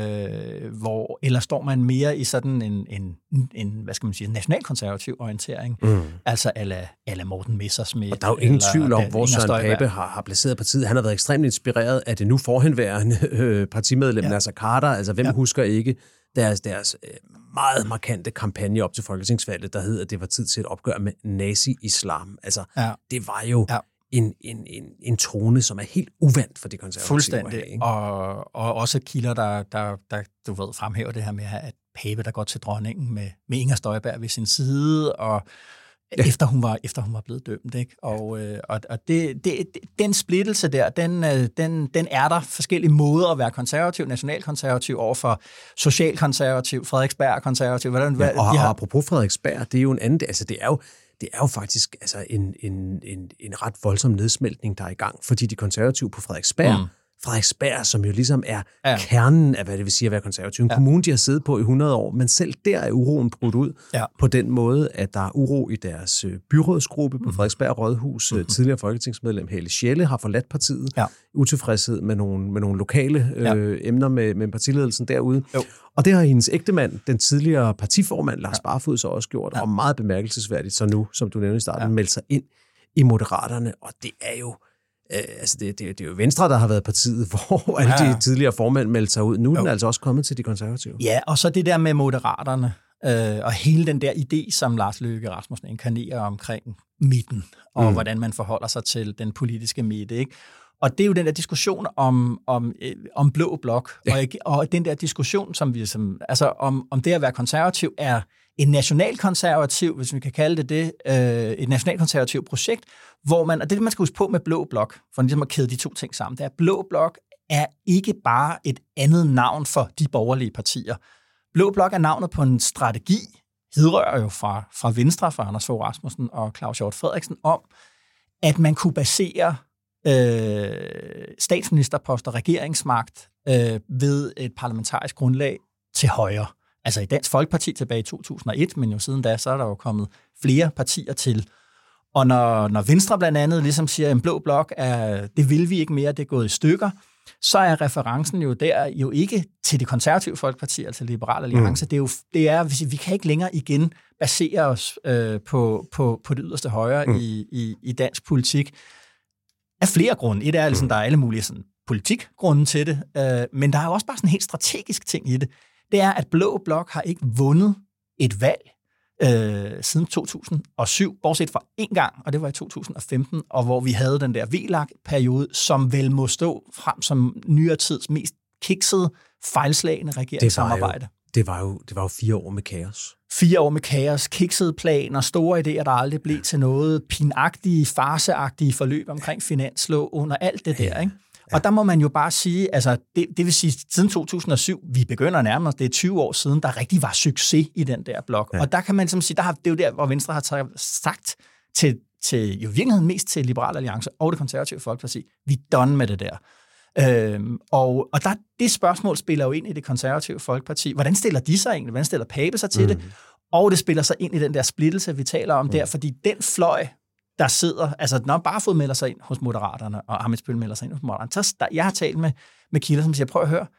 øh, hvor, eller står man mere i sådan en, en, en hvad skal man sige, nationalkonservativ orientering, mm. altså ala, ala Morten Messerschmidt. Og der er jo ingen tvivl om, hvor Søren Pape har, har placeret partiet. Han har været ekstremt inspireret af det nu forhenværende øh, partimedlem, ja. Nasser Khader. Altså, hvem ja. husker ikke deres, deres øh, meget markante kampagne op til folketingsvalget, der hed, at det var tid til et opgør med nazi-islam. Altså, ja. det var jo ja. en, en, en, en tone, som er helt uvandt for de konservative. Fuldstændig. Her, og, og også kilder, der, der, der du ved, fremhæver det her med, at Pape, der går til dronningen med, med Inger Støjberg ved sin side, og ja. efter, hun var, efter hun var blevet dømt. Ikke? Og, øh, og, og det, det, den splittelse der, den, den, den er der forskellige måder at være konservativ, nationalkonservativ overfor socialkonservativ, Frederiksberg-konservativ. Hvordan, ja, og, de har... og apropos Frederiksberg, det er jo en anden, altså det er jo, det er jo faktisk altså en, en, en, en ret voldsom nedsmeltning, der er i gang, fordi de konservative på Frederiksberg, mm. Frederiksberg, som jo ligesom er ja. kernen af, hvad det vil sige at være konservativ. En ja. kommune, de har siddet på i hundrede år, men selv der er uroen brudt ud ja. på den måde, at der er uro i deres byrådsgruppe på Frederiksberg Rådhus. Mm-hmm. Tidligere folketingsmedlem Helle Schelle har forladt partiet. Ja. Utilfredshed med nogle, med nogle lokale ja. øh, emner med, med partiledelsen derude. Jo. Og det har hendes ægtemand, den tidligere partiformand Lars ja. Barfod, så også gjort, ja. og meget bemærkelsesværdigt, så nu, som du nævnte i starten, ja. meldt sig ind i Moderaterne, og det er jo Øh, altså det, det, det er jo Venstre, der har været partiet, hvor alle ja. de tidligere formænd meldte sig ud. Nu er den altså også kommet til de konservative. Ja, og så det der med Moderaterne. øh, og hele den der idé, som Lars Løkke Rasmussen inkarnerer omkring midten, og mm. hvordan man forholder sig til den politiske midte, ikke? Og det er jo den der diskussion om, om, øh, om blå blok, ja. og, og den der diskussion, som vi, som, altså om, om det at være konservativ er en nationalkonservativ, hvis vi kan kalde det det, øh, et nationalkonservativt projekt, hvor man, og det er det, man skal huske på med blå blok, for ligesom at kæde de to ting sammen, det er, blå blok er ikke bare et andet navn for de borgerlige partier. Blå blok er navnet på en strategi, hidrører jo fra, fra Venstre, fra Anders Fogh Rasmussen og Claus Hjort Frederiksen, om, at man kunne basere øh, statsministerpost og regeringsmagt øh, ved et parlamentarisk grundlag til højre. Altså i Dansk Folkeparti tilbage i to tusind og et, men jo siden da, så er der jo kommet flere partier til. Og når, når Venstre blandt andet ligesom siger, at en blå blok, er, det vil vi ikke mere, det er gået i stykker, så er referencen jo der jo ikke til det konservative Folkeparti, altså Liberal Alliance. Mm. Det er jo, det er, vi kan ikke længere igen basere os øh, på, på, på det yderste højre mm. i, i, i dansk politik. Af flere grunde. Et er, ligesom, der er alle mulige sådan, politikgrunde til det, øh, men der er jo også bare sådan en helt strategisk ting i det. Det er, at blå blok har ikke vundet et valg øh, siden to tusind og syv, bortset fra én gang, og det var i to tusind og femten, og hvor vi havde den der V L A G-periode, som vel må stå frem som nyere tids mest kiksede, fejlslagende regeringssamarbejde. Det var jo, det var jo fire år med kaos. Fire år med kaos, kiksede planer, store idéer, der aldrig blev til noget, pinagtige, farseagtige forløb omkring finanslov under alt det der, ikke? Ja. Og der må man jo bare sige, altså det, det vil sige, siden to tusind og syv, vi begynder nærmest, det er tyve år siden, der rigtig var succes i den der blok. Ja. Og der kan man ligesom sige, der har, det er jo der, hvor Venstre har sagt til, til jo i virkeligheden mest til Liberal Alliance og det konservative Folkeparti, vi er done med det der. Øhm, og og der, det spørgsmål spiller jo ind i det konservative Folkeparti. Hvordan stiller de sig egentlig? Hvordan stiller Pape sig til mm. det? Og det spiller sig ind i den der splittelse, vi taler om mm. der, fordi den fløj, der sidder, altså når Barfod melder sig ind hos Moderaterne, og Ammitzbøll melder sig ind hos Moderaterne, så jeg har talt med, med kilder, som siger, prøv at høre,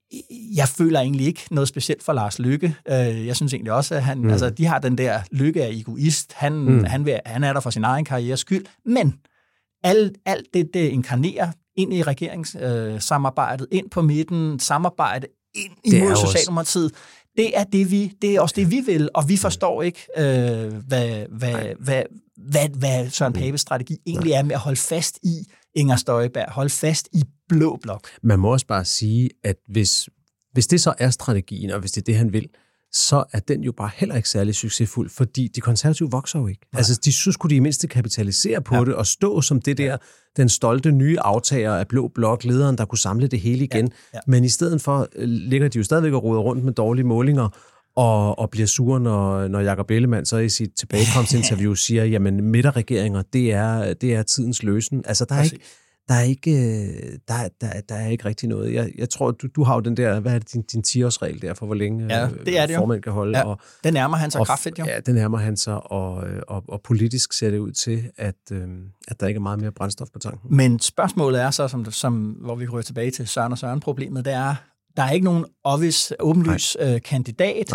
jeg føler egentlig ikke noget specielt for Lars Løkke. Jeg synes egentlig også, at han, mm. altså, de har den der Løkke er egoist, han, mm. han, vil, han er der for sin egen karrieres skyld, men alt, alt det, det inkarnerer ind i regeringssamarbejdet, øh, ind på midten, samarbejde ind imod Socialdemokratiet, det er, det, vi, det er også det, vi vil, og vi forstår ikke, øh, hvad, hvad, hvad, hvad, hvad Søren Papes strategi egentlig er med at holde fast i Inger Støjberg, holde fast i blå blok. Man må også bare sige, at hvis, hvis det så er strategien, og hvis det er det, han vil, så er den jo bare heller ikke særlig succesfuld, fordi de konservative vokser jo ikke. Nej. Altså, de synes kunne de i mindste kapitalisere på ja. det, og stå som det der, ja. den stolte nye aftager af blå blok, lederen, der kunne samle det hele igen. Ja. Ja. Men i stedet for ligger de jo stadigvæk og roder rundt med dårlige målinger, og, og bliver sure, når, når Jakob Ellemann så i sit tilbagekomstinterview siger, jamen midterregeringer, det er, det er tidens løsen. Altså, der er ikke... Der er ikke, der, der, der er ikke rigtig noget. Jeg, jeg tror, du, du har jo den der, hvad er det, din, din ti-årsregel der, for hvor længe ja, det er det formand kan holde. Ja, og, den nærmer han sig kraftigt, jo. Ja, den nærmer han sig, og, og, og politisk ser det ud til, at, øh, at der ikke er meget mere brændstof på tanken. Men spørgsmålet er så, som, som, hvor vi går tilbage til Søren og Søren-problemet, det er, der er ikke nogen obvious, åbenlys øh, kandidat.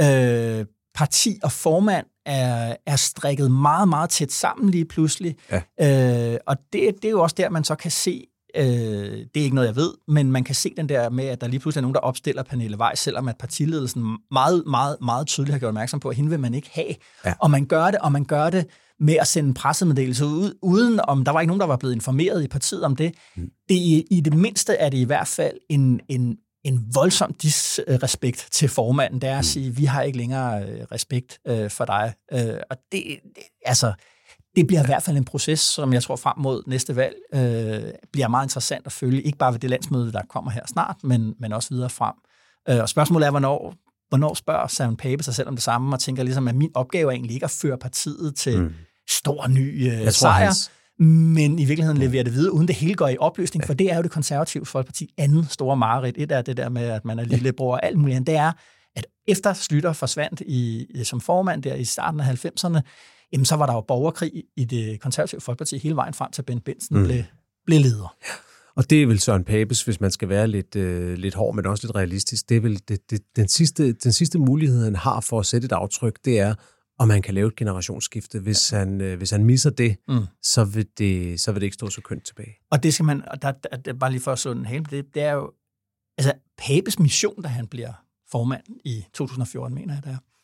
Øh, parti og formand er, er strikket meget, meget tæt sammen lige pludselig. Ja. Øh, og det, det er jo også der, man så kan se, øh, det er ikke noget, jeg ved, men man kan se den der med, at der lige pludselig er nogen, der opstiller Pernille Weiss, selvom at partiledelsen meget, meget, meget tydeligt har gjort opmærksom på, at hende vil man ikke have. Ja. Og man gør det, og man gør det med at sende en pressemeddelelse ud, uden om, der var ikke nogen, der var blevet informeret i partiet om det. Mm. det i, I det mindste er det i hvert fald en, en en voldsom disrespekt til formanden, det er at sige, vi har ikke længere respekt øh, for dig. Øh, og det, det, altså, det bliver i hvert fald en proces, som jeg tror frem mod næste valg, øh, bliver meget interessant at følge, ikke bare ved det landsmøde, der kommer her snart, men, men også videre frem. Øh, og spørgsmålet er, hvornår, hvornår spørger Søren Pape sig selv om det samme, og tænker ligesom, at min opgave er egentlig ikke at føre partiet til mm. stor ny øh, sejr, hans... men i virkeligheden leverer det videre, uden det hele går i opløsning, ja. For det er jo det konservative Folkeparti andet store mareridt. Et er det der med, at man er lillebror og alt muligt. Det er, at efter Schlüter forsvandt i, som formand der i starten af halvfemserne, jamen så var der jo borgerkrig i det konservative Folkeparti hele vejen frem til Bent Benson mm. blev, blev leder. Ja. Og det er vel Søren Papes, hvis man skal være lidt, øh, lidt hård, men også lidt realistisk. Det er vel det, det, den, sidste, den sidste mulighed, han har for at sætte et aftryk, det er, og man kan lave et generationsskifte. Hvis han, øh, hvis han misser det, mm. så, vil det, så vil det ikke stå så kønt tilbage. Og det skal man, og der, der, der, bare lige for at slå den hele, det, det er jo, altså Papes mission, da han bliver formand i to tusind og fjorten, mener jeg, der,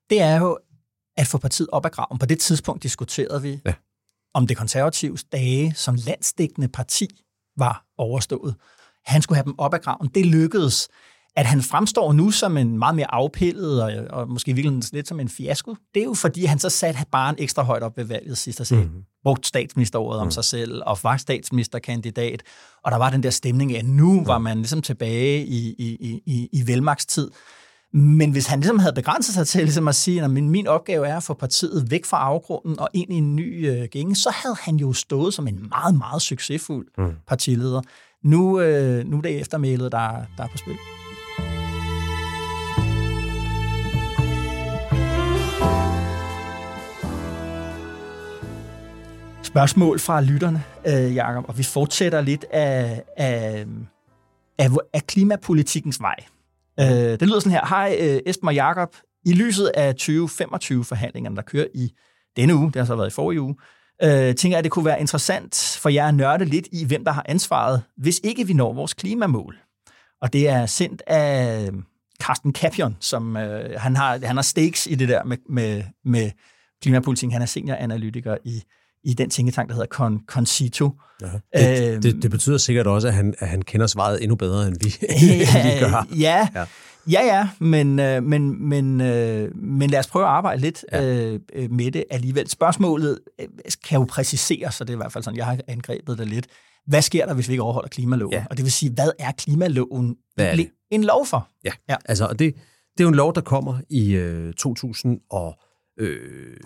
det er jo at få partiet op ad graven. På det tidspunkt diskuterede vi, ja. om det konservatives dage som landsdækkende parti var overstået. Han skulle have dem op ad graven. Det lykkedes. At han fremstår nu som en meget mere afpillet, og, og måske virkelig lidt som en fiasko, det er jo fordi, han så satte barren ekstra højt op ved valget sidst og set. Mm-hmm. Brugt statsministeråret mm. om sig selv, og var statsministerkandidat, og der var den der stemning af, at nu mm. var man ligesom tilbage i, i, i, i velmagtstid. Men hvis han ligesom havde begrænset sig til ligesom at sige, at min, min opgave er at få partiet væk fra afgrunden og ind i en ny øh, gænge, så havde han jo stået som en meget, meget succesfuld mm. partileder. Nu, øh, nu er det eftermælet, der, der er på spil. Spørgsmål fra lytterne, øh, Jacob, og vi fortsætter lidt af, af, af, af klimapolitikkens vej. Øh, det lyder sådan her. Hej øh, Esben og Jacob. I lyset af tyve femogtyve-forhandlingerne, der kører i denne uge, det har så været i forrige uge, øh, tænker jeg, at det kunne være interessant for jer at nørde lidt i, hvem der har ansvaret, hvis ikke vi når vores klimamål. Og det er sendt af Carsten Capion, som øh, han, har, han har stakes i det der med, med, med klimapolitikken. Han er senioranalytiker i i den tænketank, der hedder Con, Concito. Ja, det, øhm, det, det betyder sikkert også, at han, at han kender svaret endnu bedre, end vi, ja, end vi gør. Ja, ja, ja, ja men, men, men, men lad os prøve at arbejde lidt ja. med det alligevel. Spørgsmålet kan jo præciseres, så det er i hvert fald sådan, jeg har angrebet det lidt. Hvad sker der, hvis vi ikke overholder klimaloven? Ja. Og det vil sige, hvad er klimaloven hvad er det? en lov for? Ja, ja. altså det, det er jo en lov, der kommer i øh, to tusind og Øh,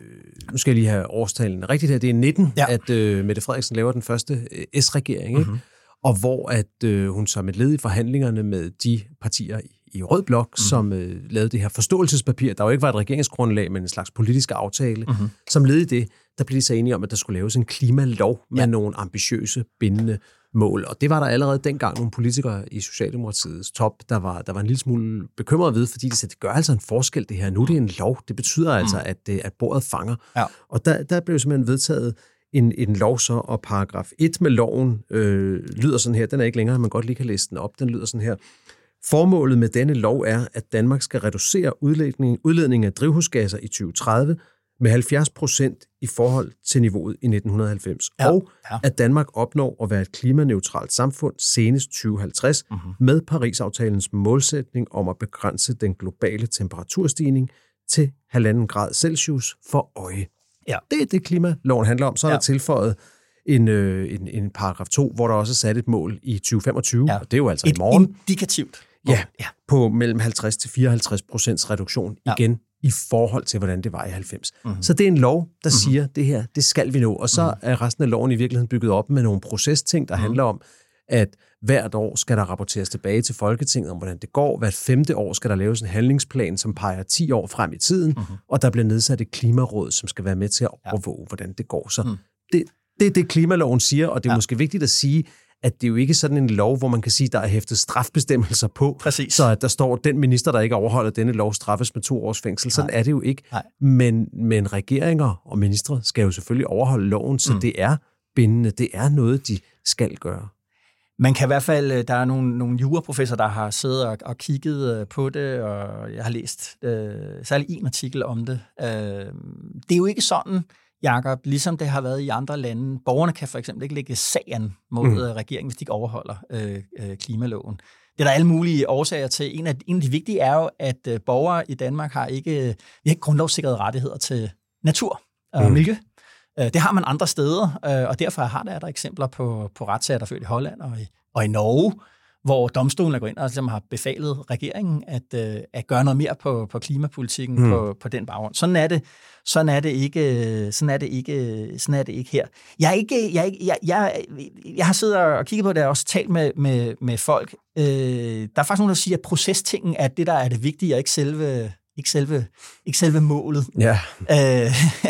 nu skal jeg lige have årstalen rigtigt her. Det er nitten, ja. at øh, Mette Frederiksen laver den første øh, S-regering, mm-hmm. og hvor at øh, hun som et led i forhandlingerne med de partier i, i Rød Blok, mm-hmm. som øh, lavede det her forståelsespapir, der jo ikke var et regeringsgrundlag, men en slags politisk aftale, mm-hmm. som led i det, der blev de så enige om, at der skulle laves en klimalov med ja. nogle ambitiøse, bindende mål. Og det var der allerede dengang nogle politikere i Socialdemokratiets top, der var, der var en lille smule bekymret ved, fordi de sagde, det gør altså en forskel det her. Nu er det en lov. Det betyder altså, at, at bordet fanger. Ja. Og der, der blev simpelthen vedtaget en, en lov så, og paragraf et med loven øh, lyder sådan her. Den er ikke længere, man godt lige kan læse den op. Den lyder sådan her. Formålet med denne lov er, at Danmark skal reducere udledning, udledning af drivhusgasser i tyve tredive med halvfjerds procent i forhold til niveauet i nitten halvfems, ja, og ja. at Danmark opnår at være et klimaneutralt samfund senest tyve halvtreds mm-hmm. med Paris-aftalens målsætning om at begrænse den globale temperaturstigning til halvanden grad Celsius for øje. Ja. Det er det, klimaloven handler om. Så er ja. der tilføjet en, øh, en, en paragraf to, hvor der også er sat et mål i tyve femogtyve, ja. og det er jo altså et i morgen. Indikativt. Ja, ja, på mellem halvtreds til fireoghalvtreds procents reduktion ja. igen i forhold til, hvordan det var i halvfems. Mm-hmm. Så det er en lov, der mm-hmm. siger, det her, det skal vi nå. Og så mm-hmm. er resten af loven i virkeligheden bygget op med nogle procesting, der mm-hmm. handler om, at hvert år skal der rapporteres tilbage til Folketinget om, hvordan det går. Hvert femte år skal der laves en handlingsplan, som peger ti år frem i tiden, mm-hmm. og der bliver nedsat et klimaråd, som skal være med til at overvåge, ja. hvordan det går. Så mm. det, det er det, klimaloven siger, og det er ja. måske vigtigt at sige, at det er jo ikke sådan en lov, hvor man kan sige, der er hæftet strafbestemmelser på, Præcis. så at der står, den minister, der ikke overholder denne lov, straffes med to års fængsel. Sådan Nej. er det jo ikke. Men, men regeringer og ministre skal jo selvfølgelig overholde loven, så mm. det er bindende. Det er noget, de skal gøre. Man kan i hvert fald, der er nogle, nogle juraprofessorer, der har siddet og, og kigget på det, og jeg har læst øh, særlig en artikel om det. Øh, det er jo ikke sådan, Jakob, ligesom det har været i andre lande. Borgerne kan for eksempel ikke lægge sagen mod mm. regeringen, hvis de ikke overholder øh, øh, klimaloven. Det er der alle mulige årsager til. En af, en af de vigtige er jo, at øh, borgere i Danmark har ikke, vi har ikke grundlovssikrede rettigheder til natur og mm. miljø. Øh, det har man andre steder, øh, og derfor har der, der eksempler på, på retssager, der er født i Holland og i, og i Norge, hvor domstolen er gået ind og ligesom har befalet regeringen at, øh, at gøre noget mere på, på klimapolitikken mm. på, på den baggrund. Sådan er det. Sådan er det ikke. Sådan er det ikke. Sådan er det ikke her. Jeg er ikke. Jeg, jeg, jeg, jeg har siddet og kigget på det og også talt med med, med folk. Øh, der er faktisk nogen, der siger, at procestingen er det, der er det vigtige, og ikke selve, ikke selve, ikke selve målet. Ja. Øh,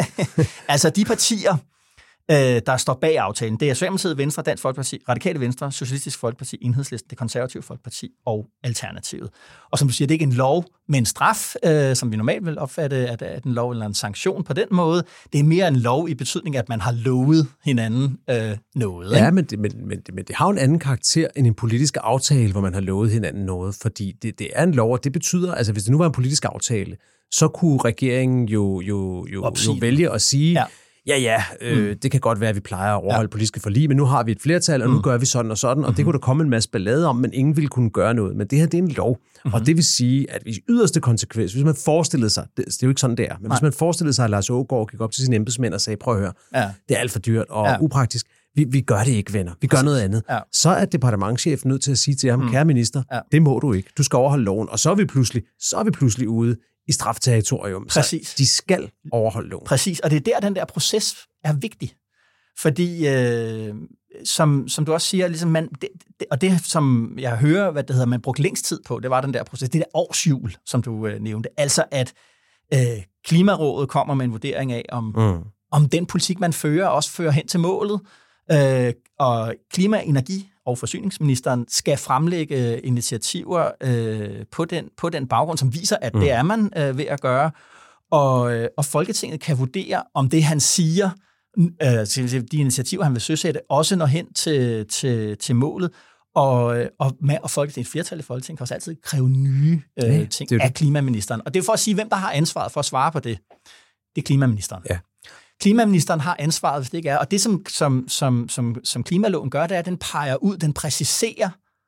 altså de partier, der står bag aftalen. Det er Socialdemokratiet, Venstre, Dansk Folkeparti, Radikale Venstre, Socialistisk Folkeparti, Enhedslisten, Det Konservative Folkeparti og Alternativet. Og som du siger, det er ikke en lov med en straf, øh, som vi normalt vil opfatte, at, at en lov eller en sanktion på den måde. Det er mere en lov i betydning, at man har lovet hinanden øh, noget. Ja, men det, men, men, men det har jo en anden karakter end en politisk aftale, hvor man har lovet hinanden noget, fordi det, det er en lov, og det betyder, altså hvis det nu var en politisk aftale, så kunne regeringen jo, jo, jo, jo vælge at sige, ja, ja, ja øh, mm. det kan godt være, at vi plejer at overholde ja. politiske forlig, men nu har vi et flertal, og nu mm. gør vi sådan og sådan, og mm-hmm. det kunne der komme en masse ballade om, men ingen ville kunne gøre noget. Men det her, det er en lov, mm-hmm. og det vil sige, at hvis yderste konsekvens, hvis man forestillede sig, det, det er jo ikke sådan, det er, men Nej. hvis man forestillede sig, at Lars Aagaard gik op til sine embedsmænd og sagde, prøv at høre, ja. det er alt for dyrt og ja. upraktisk, vi, vi gør det ikke, venner, vi gør Præcis. noget andet, ja. så er departementschefen nødt til at sige til ham, mm. kære minister, ja. det må du ikke, du skal overholde loven, og så er vi pludselig, så er vi pludselig ude i strafterritorium. Præcis. Så de skal overholde loven. Præcis, og det er der, den der proces er vigtig. Fordi, øh, som, som du også siger, ligesom man, det, det, og det, som jeg hører, hvad det hedder, man brugte længst tid på, det var den der proces, det der årshjul, som du øh, nævnte. Altså, at øh, Klimarådet kommer med en vurdering af, om, mm. om den politik, man fører, også fører hen til målet. Øh, og klima-, energi- og forsyningsministeren skal fremlægge initiativer øh, på, den, på den baggrund, som viser, at mm. det er man øh, ved at gøre. Og, øh, og Folketinget kan vurdere, om det, han siger, øh, de initiativer, han vil søsætte, også når hen til, til, til målet. Og, og, med, og Folketinget, et flertal i Folketinget kan også altid kræve nye øh, ja, ting det af klimaministeren. Og det er for at sige, hvem der har ansvaret for at svare på det. Det er klimaministeren. Ja. Klimaministeren har ansvaret, hvis det ikke er. Og det, som, som, som, som, som klimaloven gør, det er, at den peger ud, den præciserer,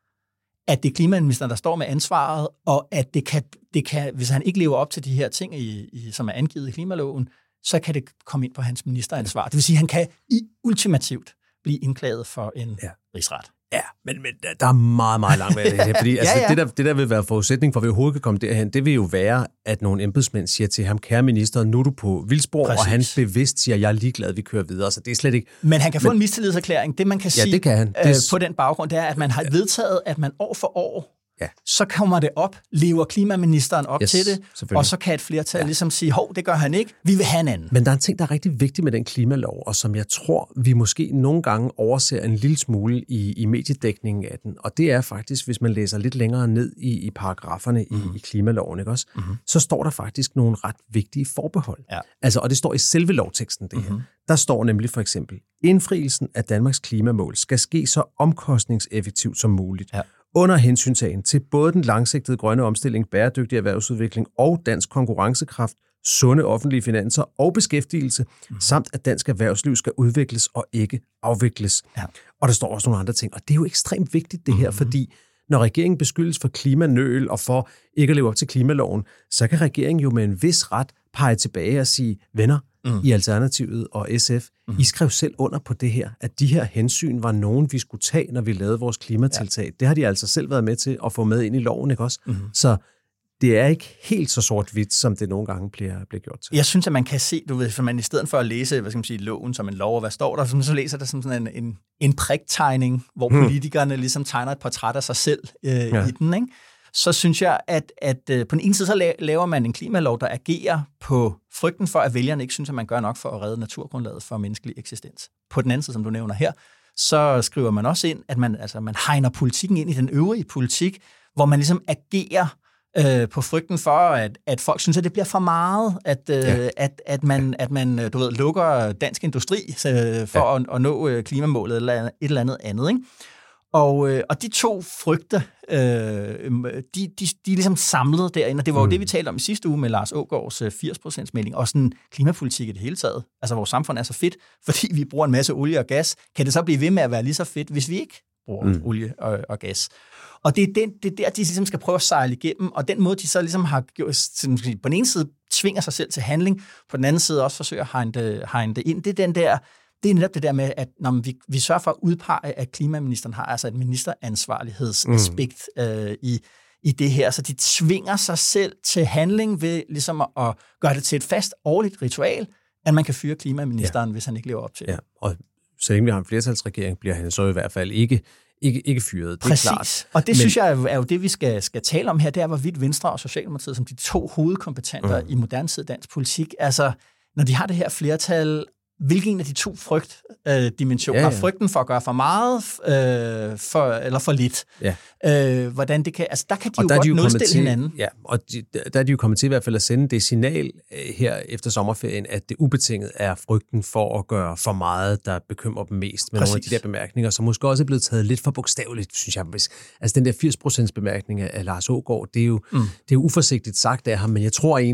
at det er klimaministeren, der står med ansvaret, og at det kan, det kan, hvis han ikke lever op til de her ting, i, i, som er angivet i klimaloven, så kan det komme ind på hans ministeransvar. Det vil sige, at han kan i ultimativt blive indklaget for en ja. rigsret. Ja, men, men der er meget, meget langt med det her. Fordi altså, ja, ja. Det, der, det, der vil være forudsætning for, at vi overhovedet kan komme derhen, det vil jo være, at nogle embedsmænd siger til ham, kære minister, nu er du på vildspor, Præcis. og han bevidst siger, jeg er ligeglad, vi kører videre. Så det er slet ikke... Men han kan få men... en mistillidserklæring. Det, man kan ja, sige det kan han. Det... Øh, på den baggrund, det er, at man har vedtaget, at man år for år, ja. så kommer det op, lever klimaministeren op yes, til det, og så kan et flertal ja. ligesom sige, hov, det gør han ikke, vi vil have en anden. Men der er en ting, der er rigtig vigtig med den klimalov, og som jeg tror, vi måske nogle gange overser en lille smule i, i mediedækningen af den, og det er faktisk, hvis man læser lidt længere ned i, i paragraferne mm. i, i klimaloven, ikke også, mm-hmm. så står der faktisk nogle ret vigtige forbehold. Ja. Altså, og det står i selve lovteksten, det her. Mm-hmm. Der står nemlig for eksempel, indfrielsen af Danmarks klimamål skal ske så omkostningseffektivt som muligt. Ja. Under hensyntagen til både den langsigtede grønne omstilling, bæredygtig erhvervsudvikling og dansk konkurrencekraft, sunde offentlige finanser og beskæftigelse, mm. samt at dansk erhvervsliv skal udvikles og ikke afvikles. Ja. Og der står også nogle andre ting, og det er jo ekstremt vigtigt det her, mm-hmm. fordi når regeringen beskyldes for klimanøl og for ikke at leve op til klimaloven, så kan regeringen jo med en vis ret pege tilbage og sige, venner, Mm. i Alternativet og S F. Mm. I skrev selv under på det her, at de her hensyn var nogen, vi skulle tage, når vi lavede vores klimatiltag. Ja. Det har de altså selv været med til at få med ind i loven, ikke også? Mm. Så det er ikke helt så sort-hvidt, som det nogle gange bliver, bliver gjort til. Jeg synes, at man kan se, du ved, for man i stedet for at læse, hvad skal man sige, loven som en lov, og hvad står der, så læser der som sådan en, en, en priktegning, hvor mm. politikerne ligesom tegner et portræt af sig selv øh, ja. i den, ikke? Så synes jeg, at, at øh, på den ene side, så laver man en klimalov, der agerer på frygten for, at vælgerne ikke synes, at man gør nok for at redde naturgrundlaget for menneskelig eksistens. På den anden side, som du nævner her, så skriver man også ind, at man, altså, man hegner politikken ind i den øvrige politik, hvor man ligesom agerer øh, på frygten for, at, at folk synes, at det bliver for meget, at, øh, ja. at, at, man, at man du ved, lukker dansk industri øh, for ja. at, at nå øh, klimamålet eller et eller andet andet, ikke? Og, øh, og de to frygter, øh, de, de, de er ligesom samlet derinde, og det var jo mm. det, vi talte om i sidste uge med Lars Aagaards firs procent melding, og sådan klimapolitik i det hele taget. Altså, vores samfund er så fedt, fordi vi bruger en masse olie og gas. Kan det så blive ved med at være lige så fedt, hvis vi ikke bruger mm. olie og, og gas? Og det er, den, det er der, de ligesom skal prøve at sejle igennem, og den måde, de så ligesom har gjort, på den ene side tvinger sig selv til handling, på den anden side også forsøger at hegne det, hegne det ind. Det er den der... Det er netop det der med, at når vi, vi sørger for at udpege, at klimaministeren har altså et ministeransvarlighedsaspekt mm. øh, i, i det her. Så de tvinger sig selv til handling ved ligesom at, at gøre det til et fast årligt ritual, at man kan fyre klimaministeren, ja. hvis han ikke lever op til det. Ja, og så længe vi har en flertalsregering, bliver han så i hvert fald ikke, ikke, ikke fyret. Det er Præcis. Klart. Og det Men... synes jeg er jo det, vi skal, skal tale om her. Det er, hvorvidt Venstre og Socialdemokratiet som de to hovedkompetenter mm. i moderne tid dansk politik, altså når de har det her flertal, hvilken af de to frygtdimensioner, øh, ja, ja. frygten for at gøre for meget øh, for, eller for lidt, ja. øh, hvordan det kan, altså der kan de og jo godt nulstille til, hinanden. Ja, og de, der er de jo kommet til i hvert fald at sende det signal øh, her efter sommerferien, at det ubetinget er frygten for at gøre for meget, der bekymrer dem mest med Præcis. nogle af de der bemærkninger, som måske også er blevet taget lidt for bogstaveligt, synes jeg. Hvis, altså den der firs procent bemærkning af Lars Aagaard, det er jo, mm. det er jo uforsigtigt sagt af ham, men jeg tror egentlig,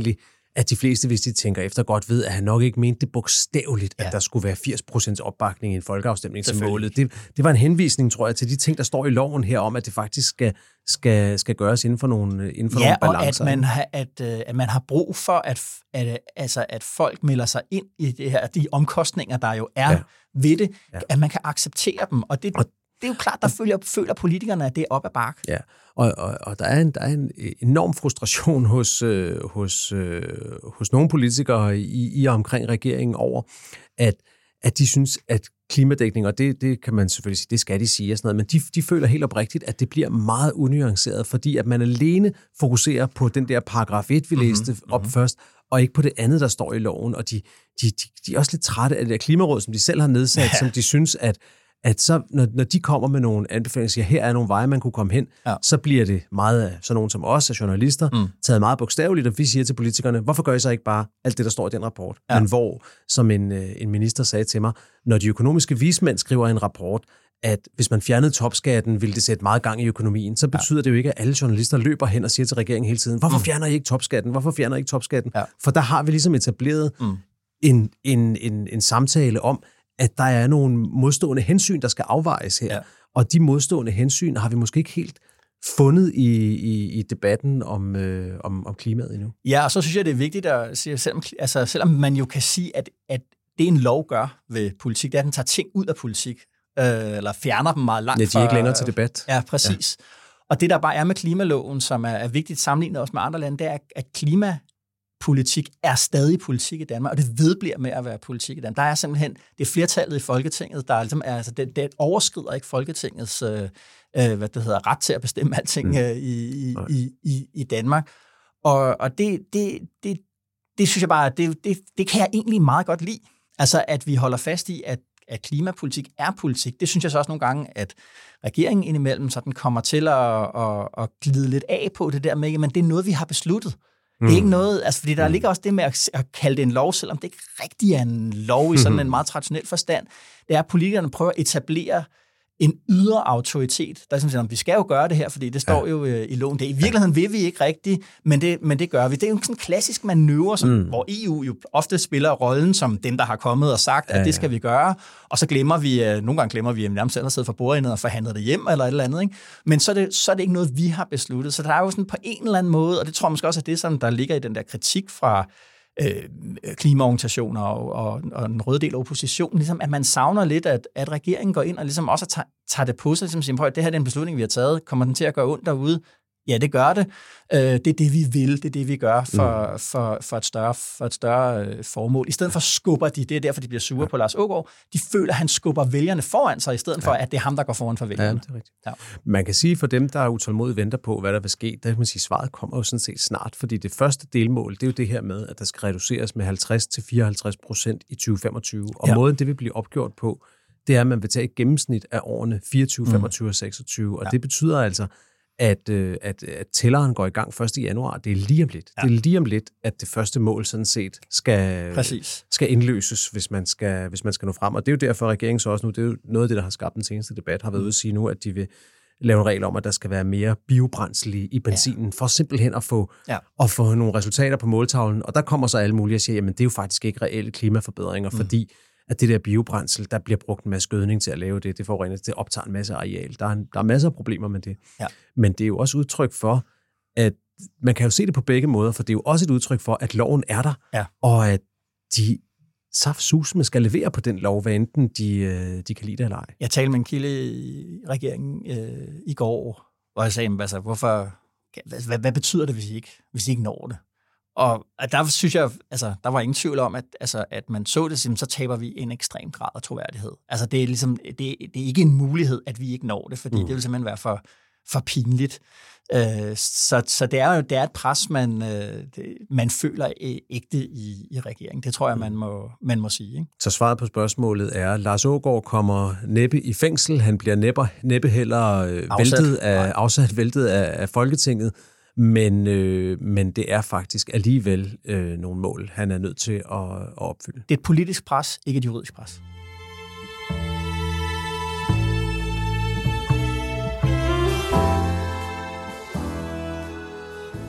at de fleste, hvis de tænker efter godt, ved, at han nok ikke mente det bogstaveligt, Ja. at der skulle være firs procent opbakning i en folkeafstemning til målet. Det, det var en henvisning, tror jeg, til de ting, der står i loven her om, at det faktisk skal, skal, skal gøres inden for nogle, inden for Ja, nogle og balancer. at man, har, at, øh, at man har brug for, at, at, altså, at folk melder sig ind i det her, de omkostninger, der jo er Ja. ja. ved det, Ja. ja. at man kan acceptere dem. Og det, Og- det er jo klart, der føler, føler politikerne, at det er op ad bakke. Ja, og, og, og der, er en, der er en enorm frustration hos, øh, hos, øh, hos nogle politikere i, i og omkring regeringen over, at, at de synes, at klimadækning, og det, det kan man selvfølgelig sige, det skal de sige og sådan noget, men de, de føler helt oprigtigt, at det bliver meget unuanceret, fordi at man alene fokuserer på den der paragraf et, vi læste mm-hmm. op først, og ikke på det andet, der står i loven, og de, de, de, de er også lidt trætte af det der klimaråd, som de selv har nedsat, ja. som de synes, at at så, når, når de kommer med nogle anbefalinger, siger, her er nogle veje, man kunne komme hen, Ja. så bliver det meget af sådan nogen som os, af journalister, mm. taget meget bogstaveligt, og vi siger til politikerne, hvorfor gør I så ikke bare alt det, der står i den rapport? Ja. Men hvor, som en, en minister sagde til mig, når de økonomiske vismænd skriver i en rapport, at hvis man fjernede topskatten, ville det sætte meget gang i økonomien, så betyder ja. det jo ikke, at alle journalister løber hen og siger til regeringen hele tiden, hvorfor mm. fjerner I ikke topskatten? Hvorfor fjerner I ikke topskatten? Ja. For der har vi ligesom etableret mm. en, en, en, en samtale om, at der er nogle modstående hensyn, der skal afvejes her. Ja. Og de modstående hensyn har vi måske ikke helt fundet i, i, i debatten om, øh, om, om klimaet endnu. Ja, og så synes jeg, det er vigtigt at sige, selvom, altså, selvom man jo kan sige, at, at det en lov gør ved politik, det er, at den tager ting ud af politik, øh, eller fjerner dem meget langt ja, de er ikke længere til debat. Ja, præcis. Ja. Og det, der bare er med klimaloven, som er, er vigtigt sammenlignet også med andre lande, det er, at klima politik er stadig politik i Danmark, og det vedbliver med at være politik i Danmark. Der er simpelthen, det er flertallet i Folketinget, der ligesom er, altså det, det overskrider ikke Folketingets øh, hvad det hedder, ret til at bestemme alting mm. øh, i, i, i, i Danmark. Og, og det, det, det, det synes jeg bare, det, det, det kan jeg egentlig meget godt lide. Altså, at vi holder fast i, at, at klimapolitik er politik. Det synes jeg så også nogle gange, at regeringen indimellem sådan kommer til at, at, at glide lidt af på det der med, men det er noget, vi har besluttet. Det er ikke noget, altså fordi der ligger også det med at, at kalde det en lov, selvom det ikke rigtig er en lov i sådan en meget traditionel forstand. Det er, at politikerne prøver at etablere en ydre autoritet, der er sådan, at vi skal jo gøre det her, fordi det står ja. jo øh, i loven. Det i virkeligheden vil vi ikke rigtigt, men det, men det gør vi. Det er jo sådan en klassisk manøvre, som, mm. hvor E U jo ofte spiller rollen som dem, der har kommet og sagt, at ja, ja. det skal vi gøre, og så glemmer vi, øh, nogle gange glemmer vi, at vi nærmest selv har siddet for bordenden og forhandlet det hjem, eller et eller andet, ikke? Men så er, det, så er det ikke noget, vi har besluttet. Så der er jo sådan på en eller anden måde, og det tror jeg måske også er det, som der ligger i den der kritik fra Øh, klimaorganisationer og, og, og den røde del af oppositionen, ligesom, at man savner lidt, at, at regeringen går ind og ligesom også tager, tager det på sig, ligesom siger, at det her er en beslutning, vi har taget, kommer den til at gøre ondt derude? Ja, det gør det. Øh, det er det, vi vil, det er det, vi gør for, mm. for, for et større, for et større øh, formål. I stedet for skubber de, det er derfor, de bliver sure ja. på Lars Aagaard, de føler, at han skubber vælgerne foran sig, i stedet ja. for, at det er ham, der går foran for vælgerne. Ja, det er rigtigt. Ja. Man kan sige, for dem, der er utålmodigt venter på, hvad der vil ske, der kan man sige, svaret kommer jo sådan set snart, fordi det første delmål, det er jo det her med, at der skal reduceres med halvtreds til fireoghalvtreds procent i tyve femogtyve, og ja. måden, det vil blive opgjort på, det er, at man vil tage et gennemsnit af årene fireogtyve, femogtyve og seksogtyve, og ja. det betyder altså, At, at, at tælleren går i gang første januar. Det er lige om lidt. Ja. Det er lige om lidt, at det første mål sådan set skal, skal indløses, hvis man skal, hvis man skal nå frem. Og det er jo derfor, at regeringen så også nu, det er jo noget af det, der har skabt den seneste debat, har været ude at sige nu, at de vil lave en regel om, at der skal være mere biobrændsel i benzinen, ja. for simpelthen at få, ja. at få nogle resultater på måltavlen. Og der kommer så alle mulige og siger, jamen det er jo faktisk ikke reelle klimaforbedringer, mm. fordi at det der biobrændsel, der bliver brugt en masse gødning til at lave det, det forurener, det optager en masse areal. Der er, en, der er masser af problemer med det. Ja. Men det er jo også udtryk for, at man kan jo se det på begge måder, for det er jo også et udtryk for, at loven er der, ja. og at de saftsusme skal levere på den lov, hvad enten de, de kan lide det eller ej. Jeg talte med en kilde i regeringen øh, i går, hvor jeg sagde, altså, hvorfor, hvad, hvad betyder det, hvis I ikke, hvis I ikke når det? Og der synes jeg, altså, der var ingen tvivl om, at, altså, at man så det, så taber vi en ekstrem grad af troværdighed. Altså, det er ligesom, det, det er ikke en mulighed, at vi ikke når det, fordi mm. det vil simpelthen være for, for pinligt. Øh, så, så det er jo det er et pres, man, øh, det, man føler ægte i, i regeringen. Det tror jeg, man må, man må sige. Ikke? Så svaret på spørgsmålet er, Lars Aagaard kommer næppe i fængsel. Han bliver næppe, næppe heller øh, væltet af, afsat væltet af, af Folketinget. Men, øh, men det er faktisk alligevel øh, nogle mål, han er nødt til at, at opfylde. Det er et politisk pres, ikke et juridisk pres.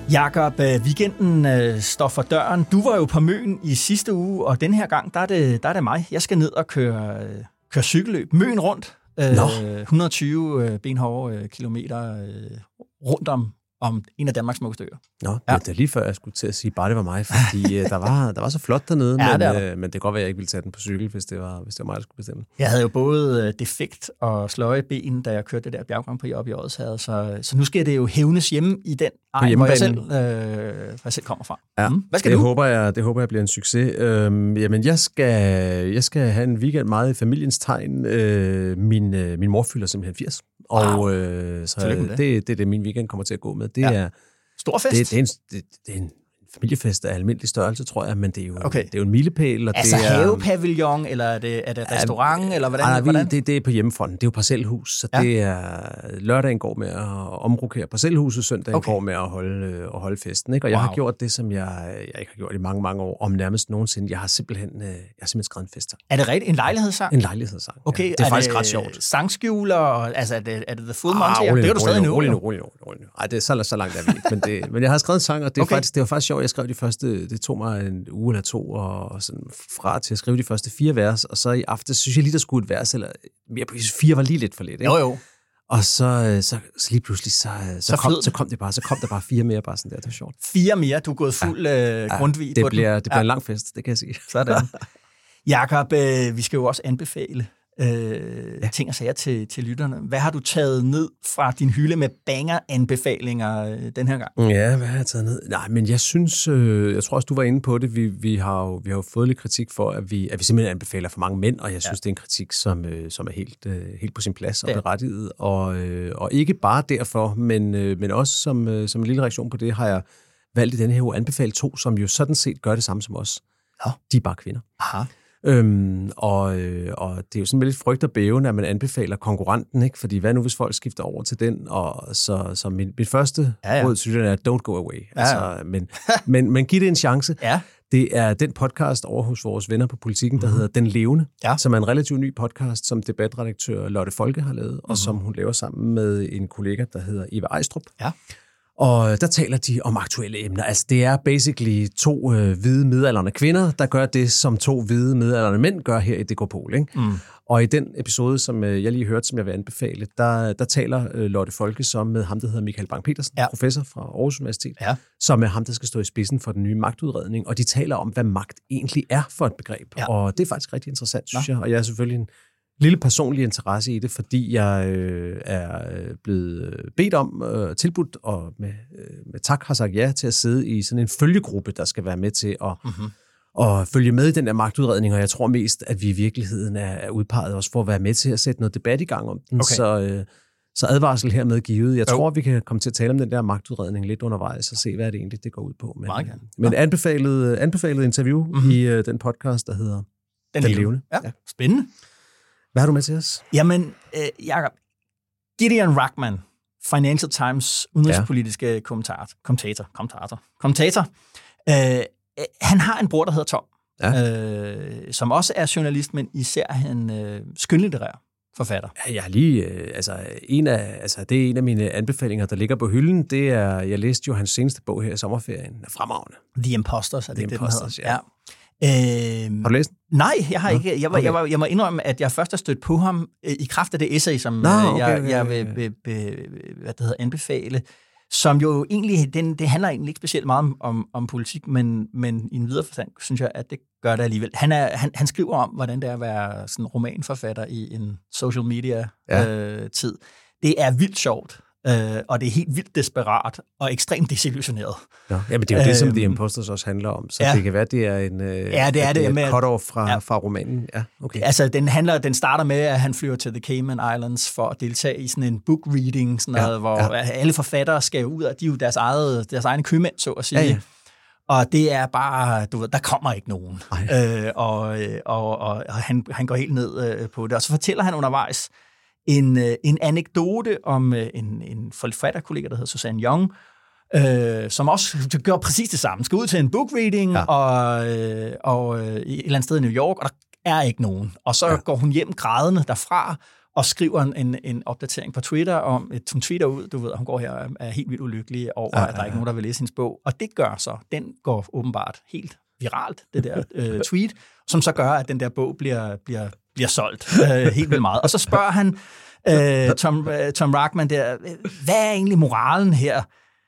Jakob, weekenden øh, står for døren. Du var jo på Møn i sidste uge, og den her gang, der er det, der er det mig. Jeg skal ned og køre, øh, køre cykelløb. Møn rundt. Øh, et hundrede og tyve øh, benhårde øh, kilometer øh, rundt om, om en af Danmarks smukkeste øer. Nå, ja. Det er lige før, jeg skulle til at sige, bare det var mig, fordi øh, der, var, der var så flot dernede, ja, men, det øh, men det kan godt være, at jeg ikke ville tage den på cykel, hvis det var, hvis det var mig, der skulle bestemme. Jeg havde jo både øh, defekt og sløje ben, da jeg kørte det der bjerggang på op i Odsherred, så, så nu skal det jo hævnes hjemme i den ej, hvor jeg selv, øh, hvor jeg selv kommer fra. Ja, mm. Hvad skal det du? Håber jeg, det håber jeg bliver en succes. Øhm, jamen, jeg skal, jeg skal have en weekend meget i familiens tegn. Øh, min, øh, min mor fylder simpelthen firs, wow. og øh, så det. Det, det er det, min weekend kommer til at gå med. Det ja. er Stor fest? Det, det, er en, det, det er en familiefest af almindelig størrelse, tror jeg, men det er jo, okay. det er jo en milepæl. Og altså det er, havepavillon, eller er det, er det restaurant, ja, eller hvordan? Nej, hvordan? Det, det er på hjemmefronten. Det er jo parcelhus, så ja. det er lørdagen går med at omrokere parcelhuset, søndagen okay. går med at holde, at holde festen. Ikke? Og wow. jeg har gjort det, som jeg, jeg ikke har gjort i mange, mange år, om nærmest nogensinde. Jeg har simpelthen, jeg har simpelthen skrevet en fest. Er det rigtigt? En lejlighedssang? En lejlighedssang, okay. ja. Det er, er faktisk det ret sjovt. Sangskjuler, altså er det, er det The Full ah, Monty? Det kan du stadig nu. Rolig nu, rolig nu. Nej, det er så, så langt, jeg ved ikke. Men, det, men jeg har skrevet en sang, og det, er okay. faktisk, det var faktisk sjovt. Jeg skrev de første, det tog mig en uge eller to, og sådan fra til at skrive de første fire vers, og så i aften synes jeg lige, der skulle et vers, eller mere på fire var lige lidt for lidt. Ikke? Jo, jo. Og så, så, så lige pludselig, så, så, så, kom, så kom det bare, så kom der bare fire mere, bare sådan der, det var sjovt. Fire mere, du er gået fuld ja. øh, Grundtvig det på bliver, den. Det bliver ja. en lang fest, det kan jeg sige. Sådan. Jakob, øh, vi skal jo også anbefale øh, ja. ting og sager til, til lytterne. Hvad har du taget ned fra din hylde med banger-anbefalinger øh, den her gang? Ja, hvad har jeg taget ned? Nej, men jeg synes, øh, jeg tror også, du var inde på det, vi, vi, har, jo, vi har jo fået lidt kritik for, at vi, at vi simpelthen anbefaler for mange mænd, og jeg synes, ja. det er en kritik, som, øh, som er helt, øh, helt på sin plads og ja. berettiget. Og, øh, og ikke bare derfor, men, øh, men også som, øh, som en lille reaktion på det, har jeg valgt i denne her uge anbefale to, som jo sådan set gør det samme som os. Ja. De er bare kvinder. Aha. Øhm, og, øh, og det er jo sådan med lidt frygt og bæven, at man anbefaler konkurrenten, ikke? Fordi hvad nu, hvis folk skifter over til den? Og så, så min, mit første ja, ja. råd til lytterne er, don't go away. Ja, ja. Altså, men, men, men giv det en chance. Ja. Det er den podcast over hos vores venner på Politikken, der mm-hmm. hedder Den Levende, ja. som er en relativt ny podcast, som debatredaktør Lotte Folke har lavet, mm-hmm. og som hun laver sammen med en kollega, der hedder Eva Ejstrup. Ja. Og der taler de om aktuelle emner. Altså, det er basically to øh, hvide midaldrende kvinder, der gør det, som to hvide midaldrende mænd gør her i Dekopol, ikke? Mm. Og i den episode, som øh, jeg lige hørte, som jeg vil anbefale, der, der taler øh, Lotte Folke som med ham, der hedder Michael Bang-Petersen, ja. professor fra Aarhus Universitet, ja. som er ham, der skal stå i spidsen for den nye magtudredning. Og de taler om, hvad magt egentlig er for et begreb. Ja. Og det er faktisk rigtig interessant, synes Nå. jeg. Og jeg er selvfølgelig en lille personlig interesse i det, fordi jeg øh, er blevet bedt om, øh, tilbudt, og med, øh, med tak har sagt ja til at sidde i sådan en følgegruppe, der skal være med til at, mm-hmm. at følge med i den der magtudredning, og jeg tror mest, at vi i virkeligheden er, er udpeget også for at være med til at sætte noget debat i gang om den. Okay. Så, øh, så advarsel hermed givet. Jeg tror, oh. vi kan komme til at tale om den der magtudredning lidt undervejs, og se, hvad det egentlig det går ud på. Men, men anbefalet, anbefalet interview mm-hmm. i øh, den podcast, der hedder Den, den Levende. Ja. Ja. Spændende. Hvad har du med til os? Jamen, øh, Jacob, Gideon Rachman, Financial Times udenrigspolitiske ja. kommentator, kommentator, kommentator, kommentator. Øh, han har en bror, der hedder Tom, ja. øh, som også er journalist, men især en øh, skønlitterær forfatter. Ja, jeg har lige, øh, altså, en af, altså, det er en af mine anbefalinger, der ligger på hylden. Det er, jeg læste jo hans seneste bog her i sommerferien, er fremragende. The Imposters, er det The det, Imposters, den hedder? Ja. Øhm, har du læst den? Nej, jeg har ikke. Jeg, var, okay. jeg, var, jeg må indrømme, at jeg først har stødt på ham øh, i kraft af det essay, som Nå, okay, jeg, okay, jeg vil be, be, hvad det hedder, anbefale, som jo egentlig, den, det handler egentlig ikke specielt meget om, om, om politik, men, men i en videre forstand, synes jeg, at det gør det alligevel. Han, er, han, han skriver om, hvordan det er at være sådan romanforfatter i en social media ja. øh, tid. Det er vildt sjovt. Uh, og det er helt vildt desperat og ekstremt desillusioneret. Ja, men det er jo det, som The Imposters også handler om, så ja. det kan være, det er en, ja, det er det, et med, cut-off fra, ja. fra romanen. Ja, okay. Altså, den, handler, den starter med, at han flyver til The Cayman Islands for at deltage i sådan en book reading, sådan noget, ja. hvor ja. alle forfattere skal ud, og de er jo deres, eget, deres egne købmænd, så at sige. Ja, ja. Og det er bare, du ved, der kommer ikke nogen. Øh, og og, og, og han, han går helt ned øh, på det. Og så fortæller han undervejs En, en anekdote om en, en forfatterkollega, der hedder Susanne Young, øh, som også gør præcis det samme. Skal ud til en book reading ja. og, øh, og øh, et eller andet sted i New York, og der er ikke nogen. Og så ja. går hun hjem grædende derfra, og skriver en, en opdatering på Twitter om, et, hun tweeter ud, du ved, hun går her og er helt vildt ulykkelig over, ja, ja, ja. at der er ikke nogen, der vil læse hendes bog. Og det gør så, den går åbenbart helt viralt, det der øh, tweet, som så gør, at den der bog bliver, bliver, bliver solgt øh, helt vildt meget. Og så spørger han øh, Tom, øh, Tom Rachman der, hvad er egentlig moralen her?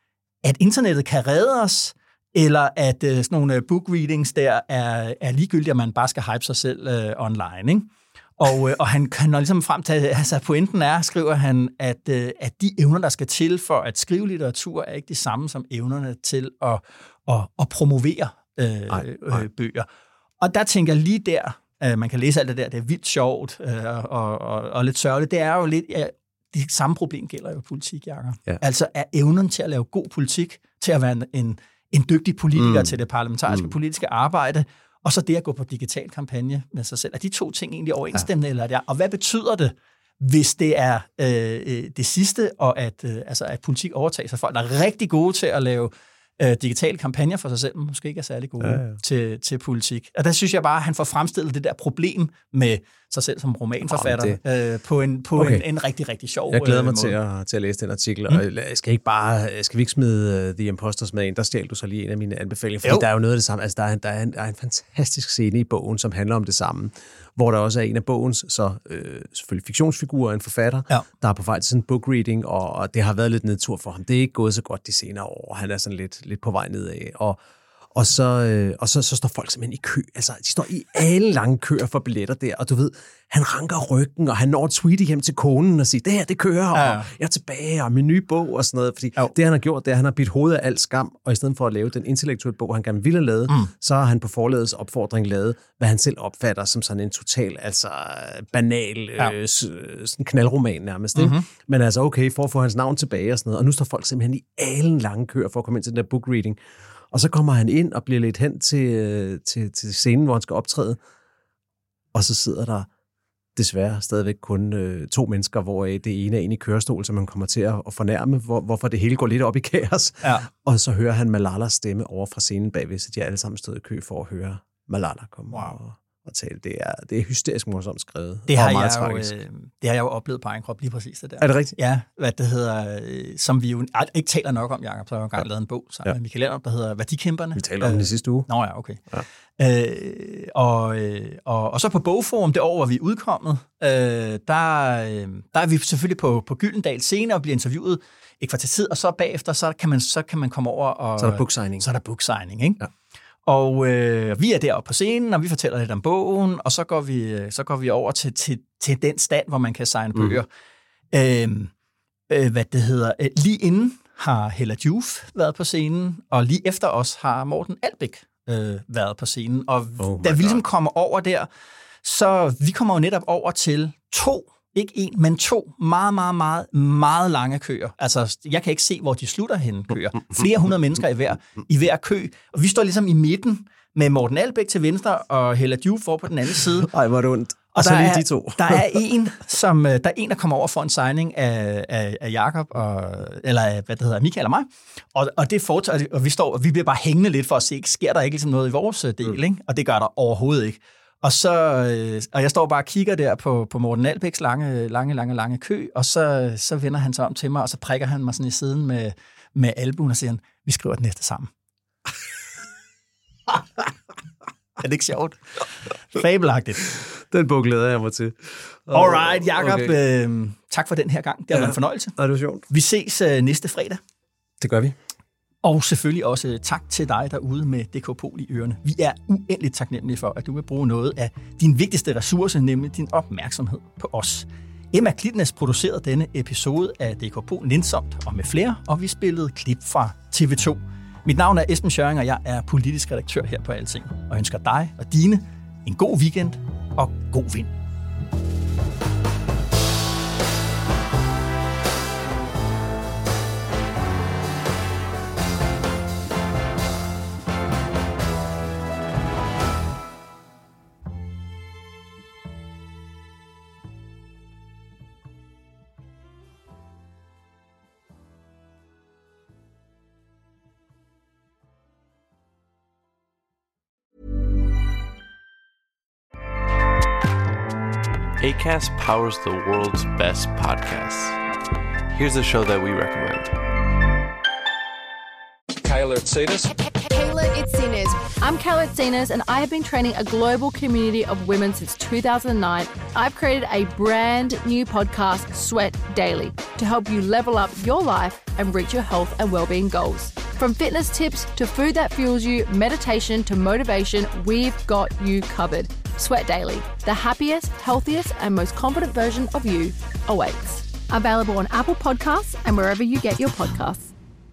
At internettet kan redde os, eller at øh, sådan nogle book readings der er, er ligegyldigt, at man bare skal hype sig selv øh, online, ikke? Og, øh, og han, han når ligesom frem til, altså pointen er, skriver han, at, øh, at de evner, der skal til for at skrive litteratur, er ikke de samme som evnerne til at, at, at promovere øh, ej, ej. Øh, bøger. Og der tænker jeg lige der, øh, man kan læse alt det der, det er vildt sjovt øh, og, og, og lidt sørgeligt, det er jo lidt, ja, det samme problem gælder jo politik, Jakob. Ja. Altså er evnen til at lave god politik, til at være en, en dygtig politiker mm. til det parlamentariske mm. politiske arbejde, og så det at gå på digital kampagne med sig selv. Er de to ting egentlig overensstemmende, ja. eller er det? Og hvad betyder det, hvis det er øh, det sidste, og at, øh, altså, at politik overtager sig folk, der er rigtig gode til at lave øh, digitale kampagner for sig selv, men måske ikke er særlig gode ja, ja. Til, til politik. Og der synes jeg bare, at han får fremstillet det der problem med sig selv som romanforfatter oh, øh, på, en, på okay. en, en rigtig, rigtig sjov måde. Jeg glæder mig øh, til, at, til at læse den artikel, mm. og skal, ikke bare, skal vi ikke smide uh, The Imposters med ind? Der stjal du så lige en af mine anbefalinger, fordi jo. Der er jo noget af det samme. Altså, der, er en, der, er en, der er en fantastisk scene i bogen, som handler om det samme, hvor der også er en af bogens, så øh, selvfølgelig fiktionsfigurer, en forfatter, ja. Der er på vej til sådan en book reading, og, og det har været lidt nedtur for ham. Det er ikke gået så godt de senere år, han er sådan lidt, lidt på vej nedad, og Og, så, øh, og så, så står folk simpelthen i kø. Altså, de står i alle lange køer for billetter der, og du ved, han ranker ryggen, og han når at tweete hjem til konen og sige, det her, det kører, og ja. Jeg er tilbage, og min nye bog, og sådan noget. Fordi jo. Det, han har gjort, det er, at han har bidt hovedet af al skam, og i stedet for at lave den intellektuelle bog, han gerne ville have lavet, mm. så har han på forlagets opfordring lavet, hvad han selv opfatter som sådan en total, altså banal, ja. øh, sådan knaldroman nærmest. Mm-hmm. Ikke? Men altså, okay, for at få hans navn tilbage og sådan noget. Og nu står folk simpelthen i alle lange køer for at komme ind til den der book reading. Og så kommer han ind og bliver lidt hen til, til, til scenen, hvor han skal optræde. Og så sidder der desværre stadigvæk kun øh, to mennesker, hvor det ene er inde i kørestol, som man kommer til at, at fornærme, hvor, hvorfor det hele går lidt op i kaos. Ja. Og så hører han Malalas stemme over fra scenen bagved, så de er alle sammen stået i kø for at høre Malala komme wow. og, og tale. Det er, det er hysterisk morsomt skrevet. Det har, meget jeg jo, øh, det har jeg jo oplevet på egen krop, lige præcis det der. Er det rigtigt? Ja, hvad det hedder, øh, som vi jo ikke taler nok om, Jacob, så har jeg jo engang ja. lavet en bog sammen ja. med Michael Leonard, der hedder Værdikæmperne. Vi talte om øh, den i sidste uge. Nå ja, okay. Ja. Øh, og, øh, og, og så på Bogforum, det år, hvor vi er udkommet, øh, der, øh, der er vi selvfølgelig på, på Gyldendal Scene og bliver interviewet et kvarter tid, og så bagefter, så kan man, så kan man komme over og... Så er der booksigning. Så er der booksigning, ikke? Ja. Og øh, vi er deroppe på scenen, og vi fortæller lidt om bogen, og så går vi, så går vi over til, til, til den stand, hvor man kan signe bøger. Mm. Øh, øh, hvad det hedder. Lige inden har Hella Juf været på scenen, og lige efter os har Morten Albæk øh, været på scenen. Og oh da vi ligesom kommer over der, så vi kommer jo netop over til to, ikke en, men to meget, meget, meget, meget lange køer. Altså, jeg kan ikke se, hvor de slutter henne køer. Flere hundrede mennesker i hver, i hver kø. Og vi står ligesom i midten med Morten Albæk til venstre og Hella Juf for på den anden side. Ej, hvor er det ondt. Og, og så der lige er, de to. der er en, som der er en, der kommer over for en signing af, af, af Jakob og eller hvad det hedder, Michael og mig. Og, og det fortsætter, og vi står, og vi bliver bare hængende lidt for at se, sker der ikke ligesom noget i vores del, mm. ikke? Og det gør der overhovedet ikke. Og så øh, og jeg står bare og kigger der på, på Morten Albæks lange, lange, lange, lange kø, og så, så vender han sig om til mig, og så prikker han mig sådan i siden med, med albuen og siger, vi skriver det næste sammen. Er det ikke sjovt? Fabelagtigt. Den bog glæder jeg mig til. Alright, Jacob. Okay. Øh, tak for den her gang. Det har ja. været en fornøjelse. Ja, det var sjovt. Vi ses øh, næste fredag. Det gør vi. Og selvfølgelig også tak til dig derude med D K Pol i ørerne. Vi er uendeligt taknemmelige for, at du vil bruge noget af din vigtigste ressource, nemlig din opmærksomhed på os. Emma Klitnes producerede denne episode af D K Pol nænsomt og med flere, og vi spillede klip fra T V to. Mit navn er Esben Schøring, og jeg er politisk redaktør her på Alting, og ønsker dig og dine en god weekend og god vind. Acast powers the world's best podcasts. Here's a show that we recommend. Kayla Itsinas. Kayla Itsinas. I'm Kayla Itsinas, and I have been training a global community of women since two thousand nine. I've created a brand new podcast, Sweat Daily, to help you level up your life and reach your health and well-being goals. From fitness tips to food that fuels you, meditation to motivation, we've got you covered. Sweat Daily, the happiest, healthiest, and most confident version of you awaits. Available on Apple Podcasts and wherever you get your podcasts.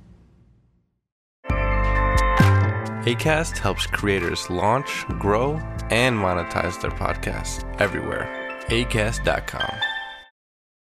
Acast helps creators launch, grow, and monetize their podcasts everywhere. acast dot com.